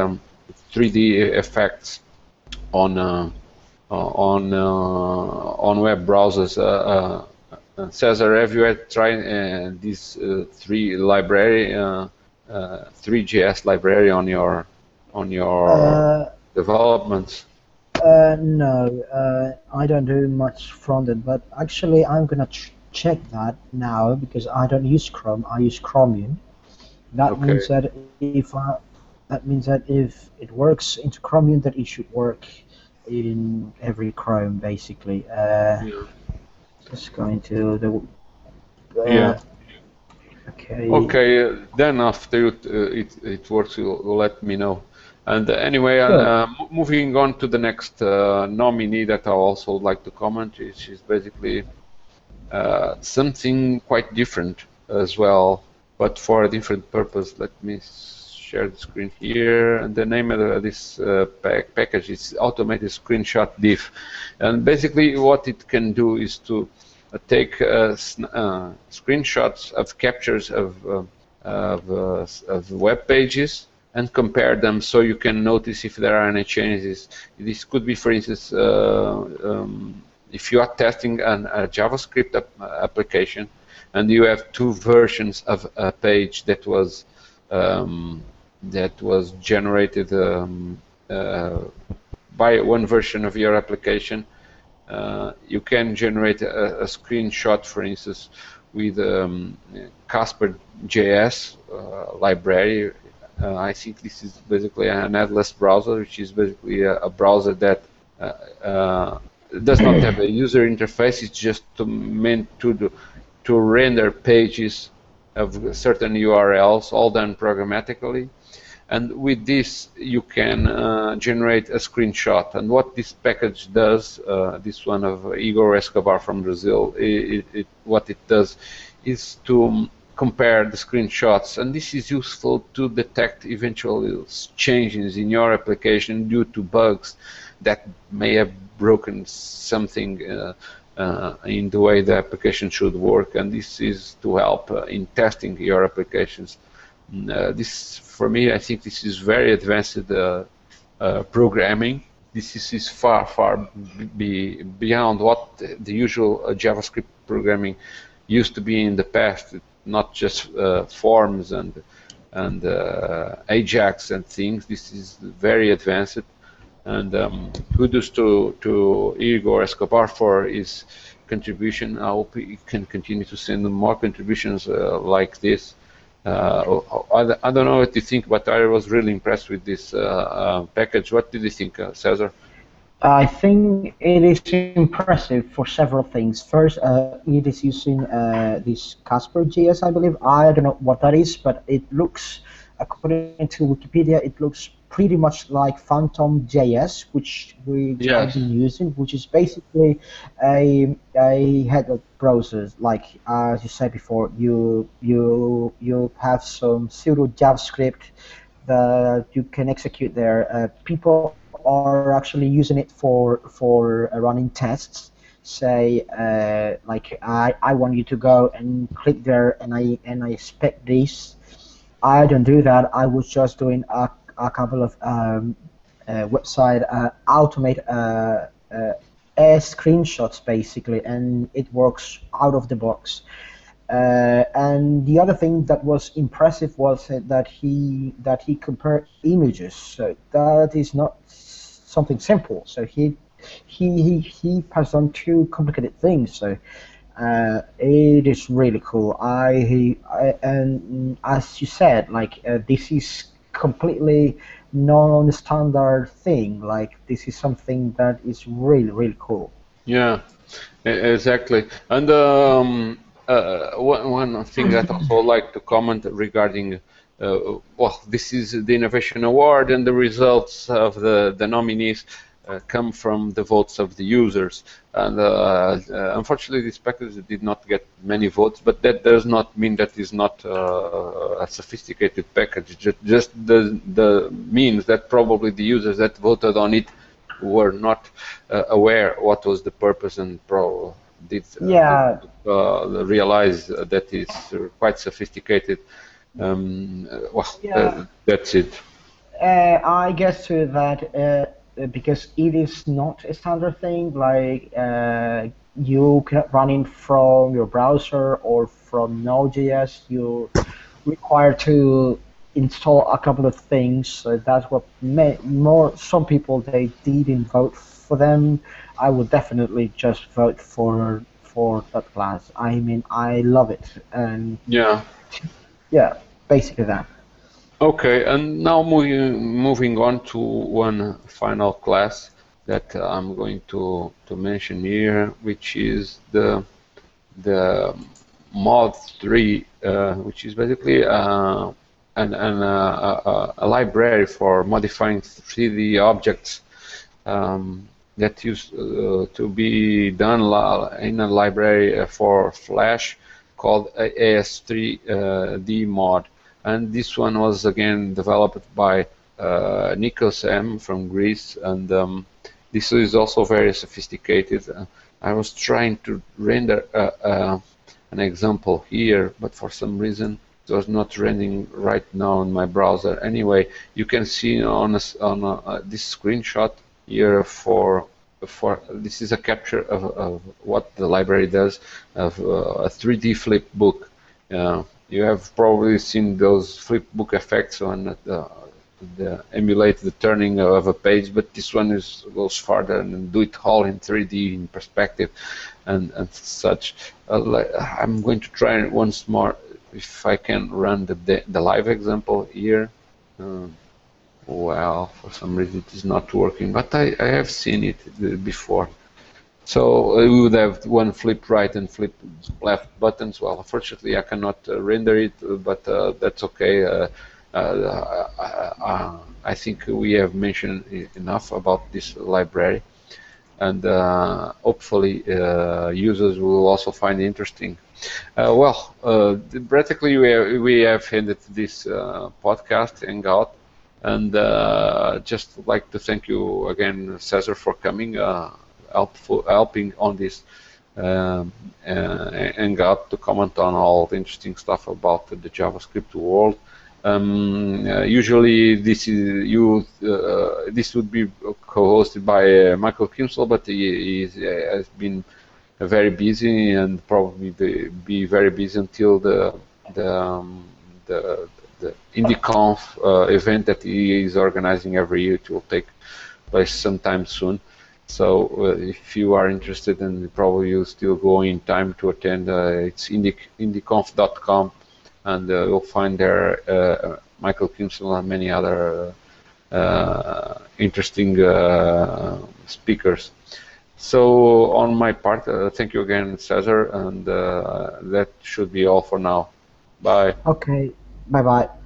three D effects on uh, on uh, on web browsers. Uh, uh, Cesar, have you ever tried uh, this uh, three library, uh, uh, three G S library on your on your Uh, developments? uh, no, uh, I don't do much front end, but actually I'm gonna ch check that now because I don't use Chrome. I use Chromium. That Okay. means that if I, that means that if it works into Chromium, that it should work in every Chrome basically. Uh, Yeah. just going to the Yeah. uh, okay. Okay. uh, Then after it uh, it, it works, you'll, you'll let me know. And uh, anyway, uh, Sure. uh, mo- moving on to the next uh, nominee that I also would like to comment, which is basically uh, something quite different as well, but for a different purpose. Let me share the screen here, and the name of the, this uh, pack, package is Automated Screenshot Diff, and basically what it can do is to uh, take uh, uh, screenshots of captures of uh, of, uh, of web pages and compare them, so you can notice if there are any changes. This could be, for instance, uh, um, if you are testing an, a JavaScript ap application and you have two versions of a page that was um, that was generated um, uh, by one version of your application, uh, you can generate a, a screenshot, for instance, with um, Casper J S uh, library. Uh, I think this is basically an headless browser, which is basically a, a browser that uh, uh, does not have a user interface. It's just to, meant to do, to render pages of certain U R Ls, all done programmatically. And with this, you can uh, generate a screenshot. And what this package does, uh, this one of Igor Escobar from Brazil, it, it, what it does is to compare the screenshots. And this is useful to detect eventual changes in your application due to bugs that may have broken something uh, uh, in the way the application should work. And this is to help uh, in testing your applications. Uh, this, for me, I think this is very advanced uh, uh, programming. This is, is far, far be beyond what the usual uh, JavaScript programming used to be in the past. Not just uh, forms and and uh, Ajax and things. This is very advanced. And um, kudos to to Igor Escobar for his contribution. I hope he can continue to send more contributions uh, like this. Uh, I, I don't know what you think, but I was really impressed with this uh, uh, package. What did you think, uh, Cesar? I think it is impressive for several things. First, uh, it is using uh, this Casper J S, I believe. I don't know what that is, but it looks, according to Wikipedia, it looks pretty much like Phantom J S, which we I've Yes. been using, which is basically a a header browser. Like as you said before, you you you have some pseudo JavaScript that you can execute there. Uh, people are actually using it for for uh, running tests. Say uh, like I, I want you to go and click there and I and I expect this. I don't do that. I was just doing a, a couple of um, uh, website uh, automate uh, uh, air screenshots basically, and it works out of the box. Uh, and the other thing that was impressive was uh, that he that he compared images. So that is not something simple. So he he he, he passed on two complicated things. So uh, it is really cool. I, he, I and as you said, like uh, this is completely non-standard thing. Like this is something that is really really cool. Yeah, e- exactly. And um, uh, one, one thing that I also like to comment regarding, uh, well, this is the Innovation Award, and the results of the, the nominees uh, come from the votes of the users. And uh, uh, unfortunately, this package did not get many votes, but that does not mean that it's not uh, a sophisticated package. It just, just the, the means that probably the users that voted on it were not uh, aware what was the purpose, and pro did, uh, did Yeah, uh, realize that it's quite sophisticated. Um, uh, well, yeah. uh, that's it. Uh, I guess to that uh, because it is not a standard thing. Like uh, you cannot run it from your browser or from Node.js. You require to install a couple of things. So that's what may, more some people they didn't vote for them. I would definitely just vote for for that class. I mean, I love it, and Yeah. yeah, basically that. Okay, and now moving moving on to one final class that uh, I'm going to to mention here, which is the the mod three, uh, which is basically uh, an, an, uh, a, a library for modifying three D objects um, that used uh, to be done in a library uh, for Flash called A S three D mod. And this one was again developed by uh, Nikos M from Greece, and um, this is also very sophisticated. Uh, I was trying to render uh, uh, an example here, but for some reason it was not rendering right now in my browser. Anyway, you can see on a, on a, uh, this screenshot here for for this is a capture of, of what the library does of uh, a three D flip book. Uh, you have probably seen those flip book effects on the, the emulate the turning of a page, but this one is goes farther and do it all in three D in perspective and, and such. Uh, I'm going to try it once more if I can run the the live example here. Uh, well, for some reason it is not working, but I, I have seen it before. So uh, we would have one flip right and flip left buttons. Well, unfortunately I cannot uh, render it, but uh, that's okay. Uh, uh, uh, I think we have mentioned enough about this library, and uh, hopefully uh, users will also find it interesting. Uh, well, uh, practically we have, we have ended this uh, podcast Hangout, and uh, just like to thank you again, Cesar, for coming. Uh, Helpful, helping on this um, uh, Hangout to comment on all the interesting stuff about the JavaScript world. Um, uh, usually, this is you. Uh, this would be co-hosted by uh, Michael Kimsel, but he, he has been very busy and probably be very busy until the the um, the, the IndieConf uh, event that he is organizing every year. It will take place sometime soon. So uh, if you are interested, and probably you'll still go in time to attend, uh, it's indie, indieconf dot com, and uh, you'll find there uh, Michael Kimsel and many other uh, uh, interesting uh, speakers. So on my part, uh, thank you again, Cesar, and uh, that should be all for now. Bye. Okay, bye bye.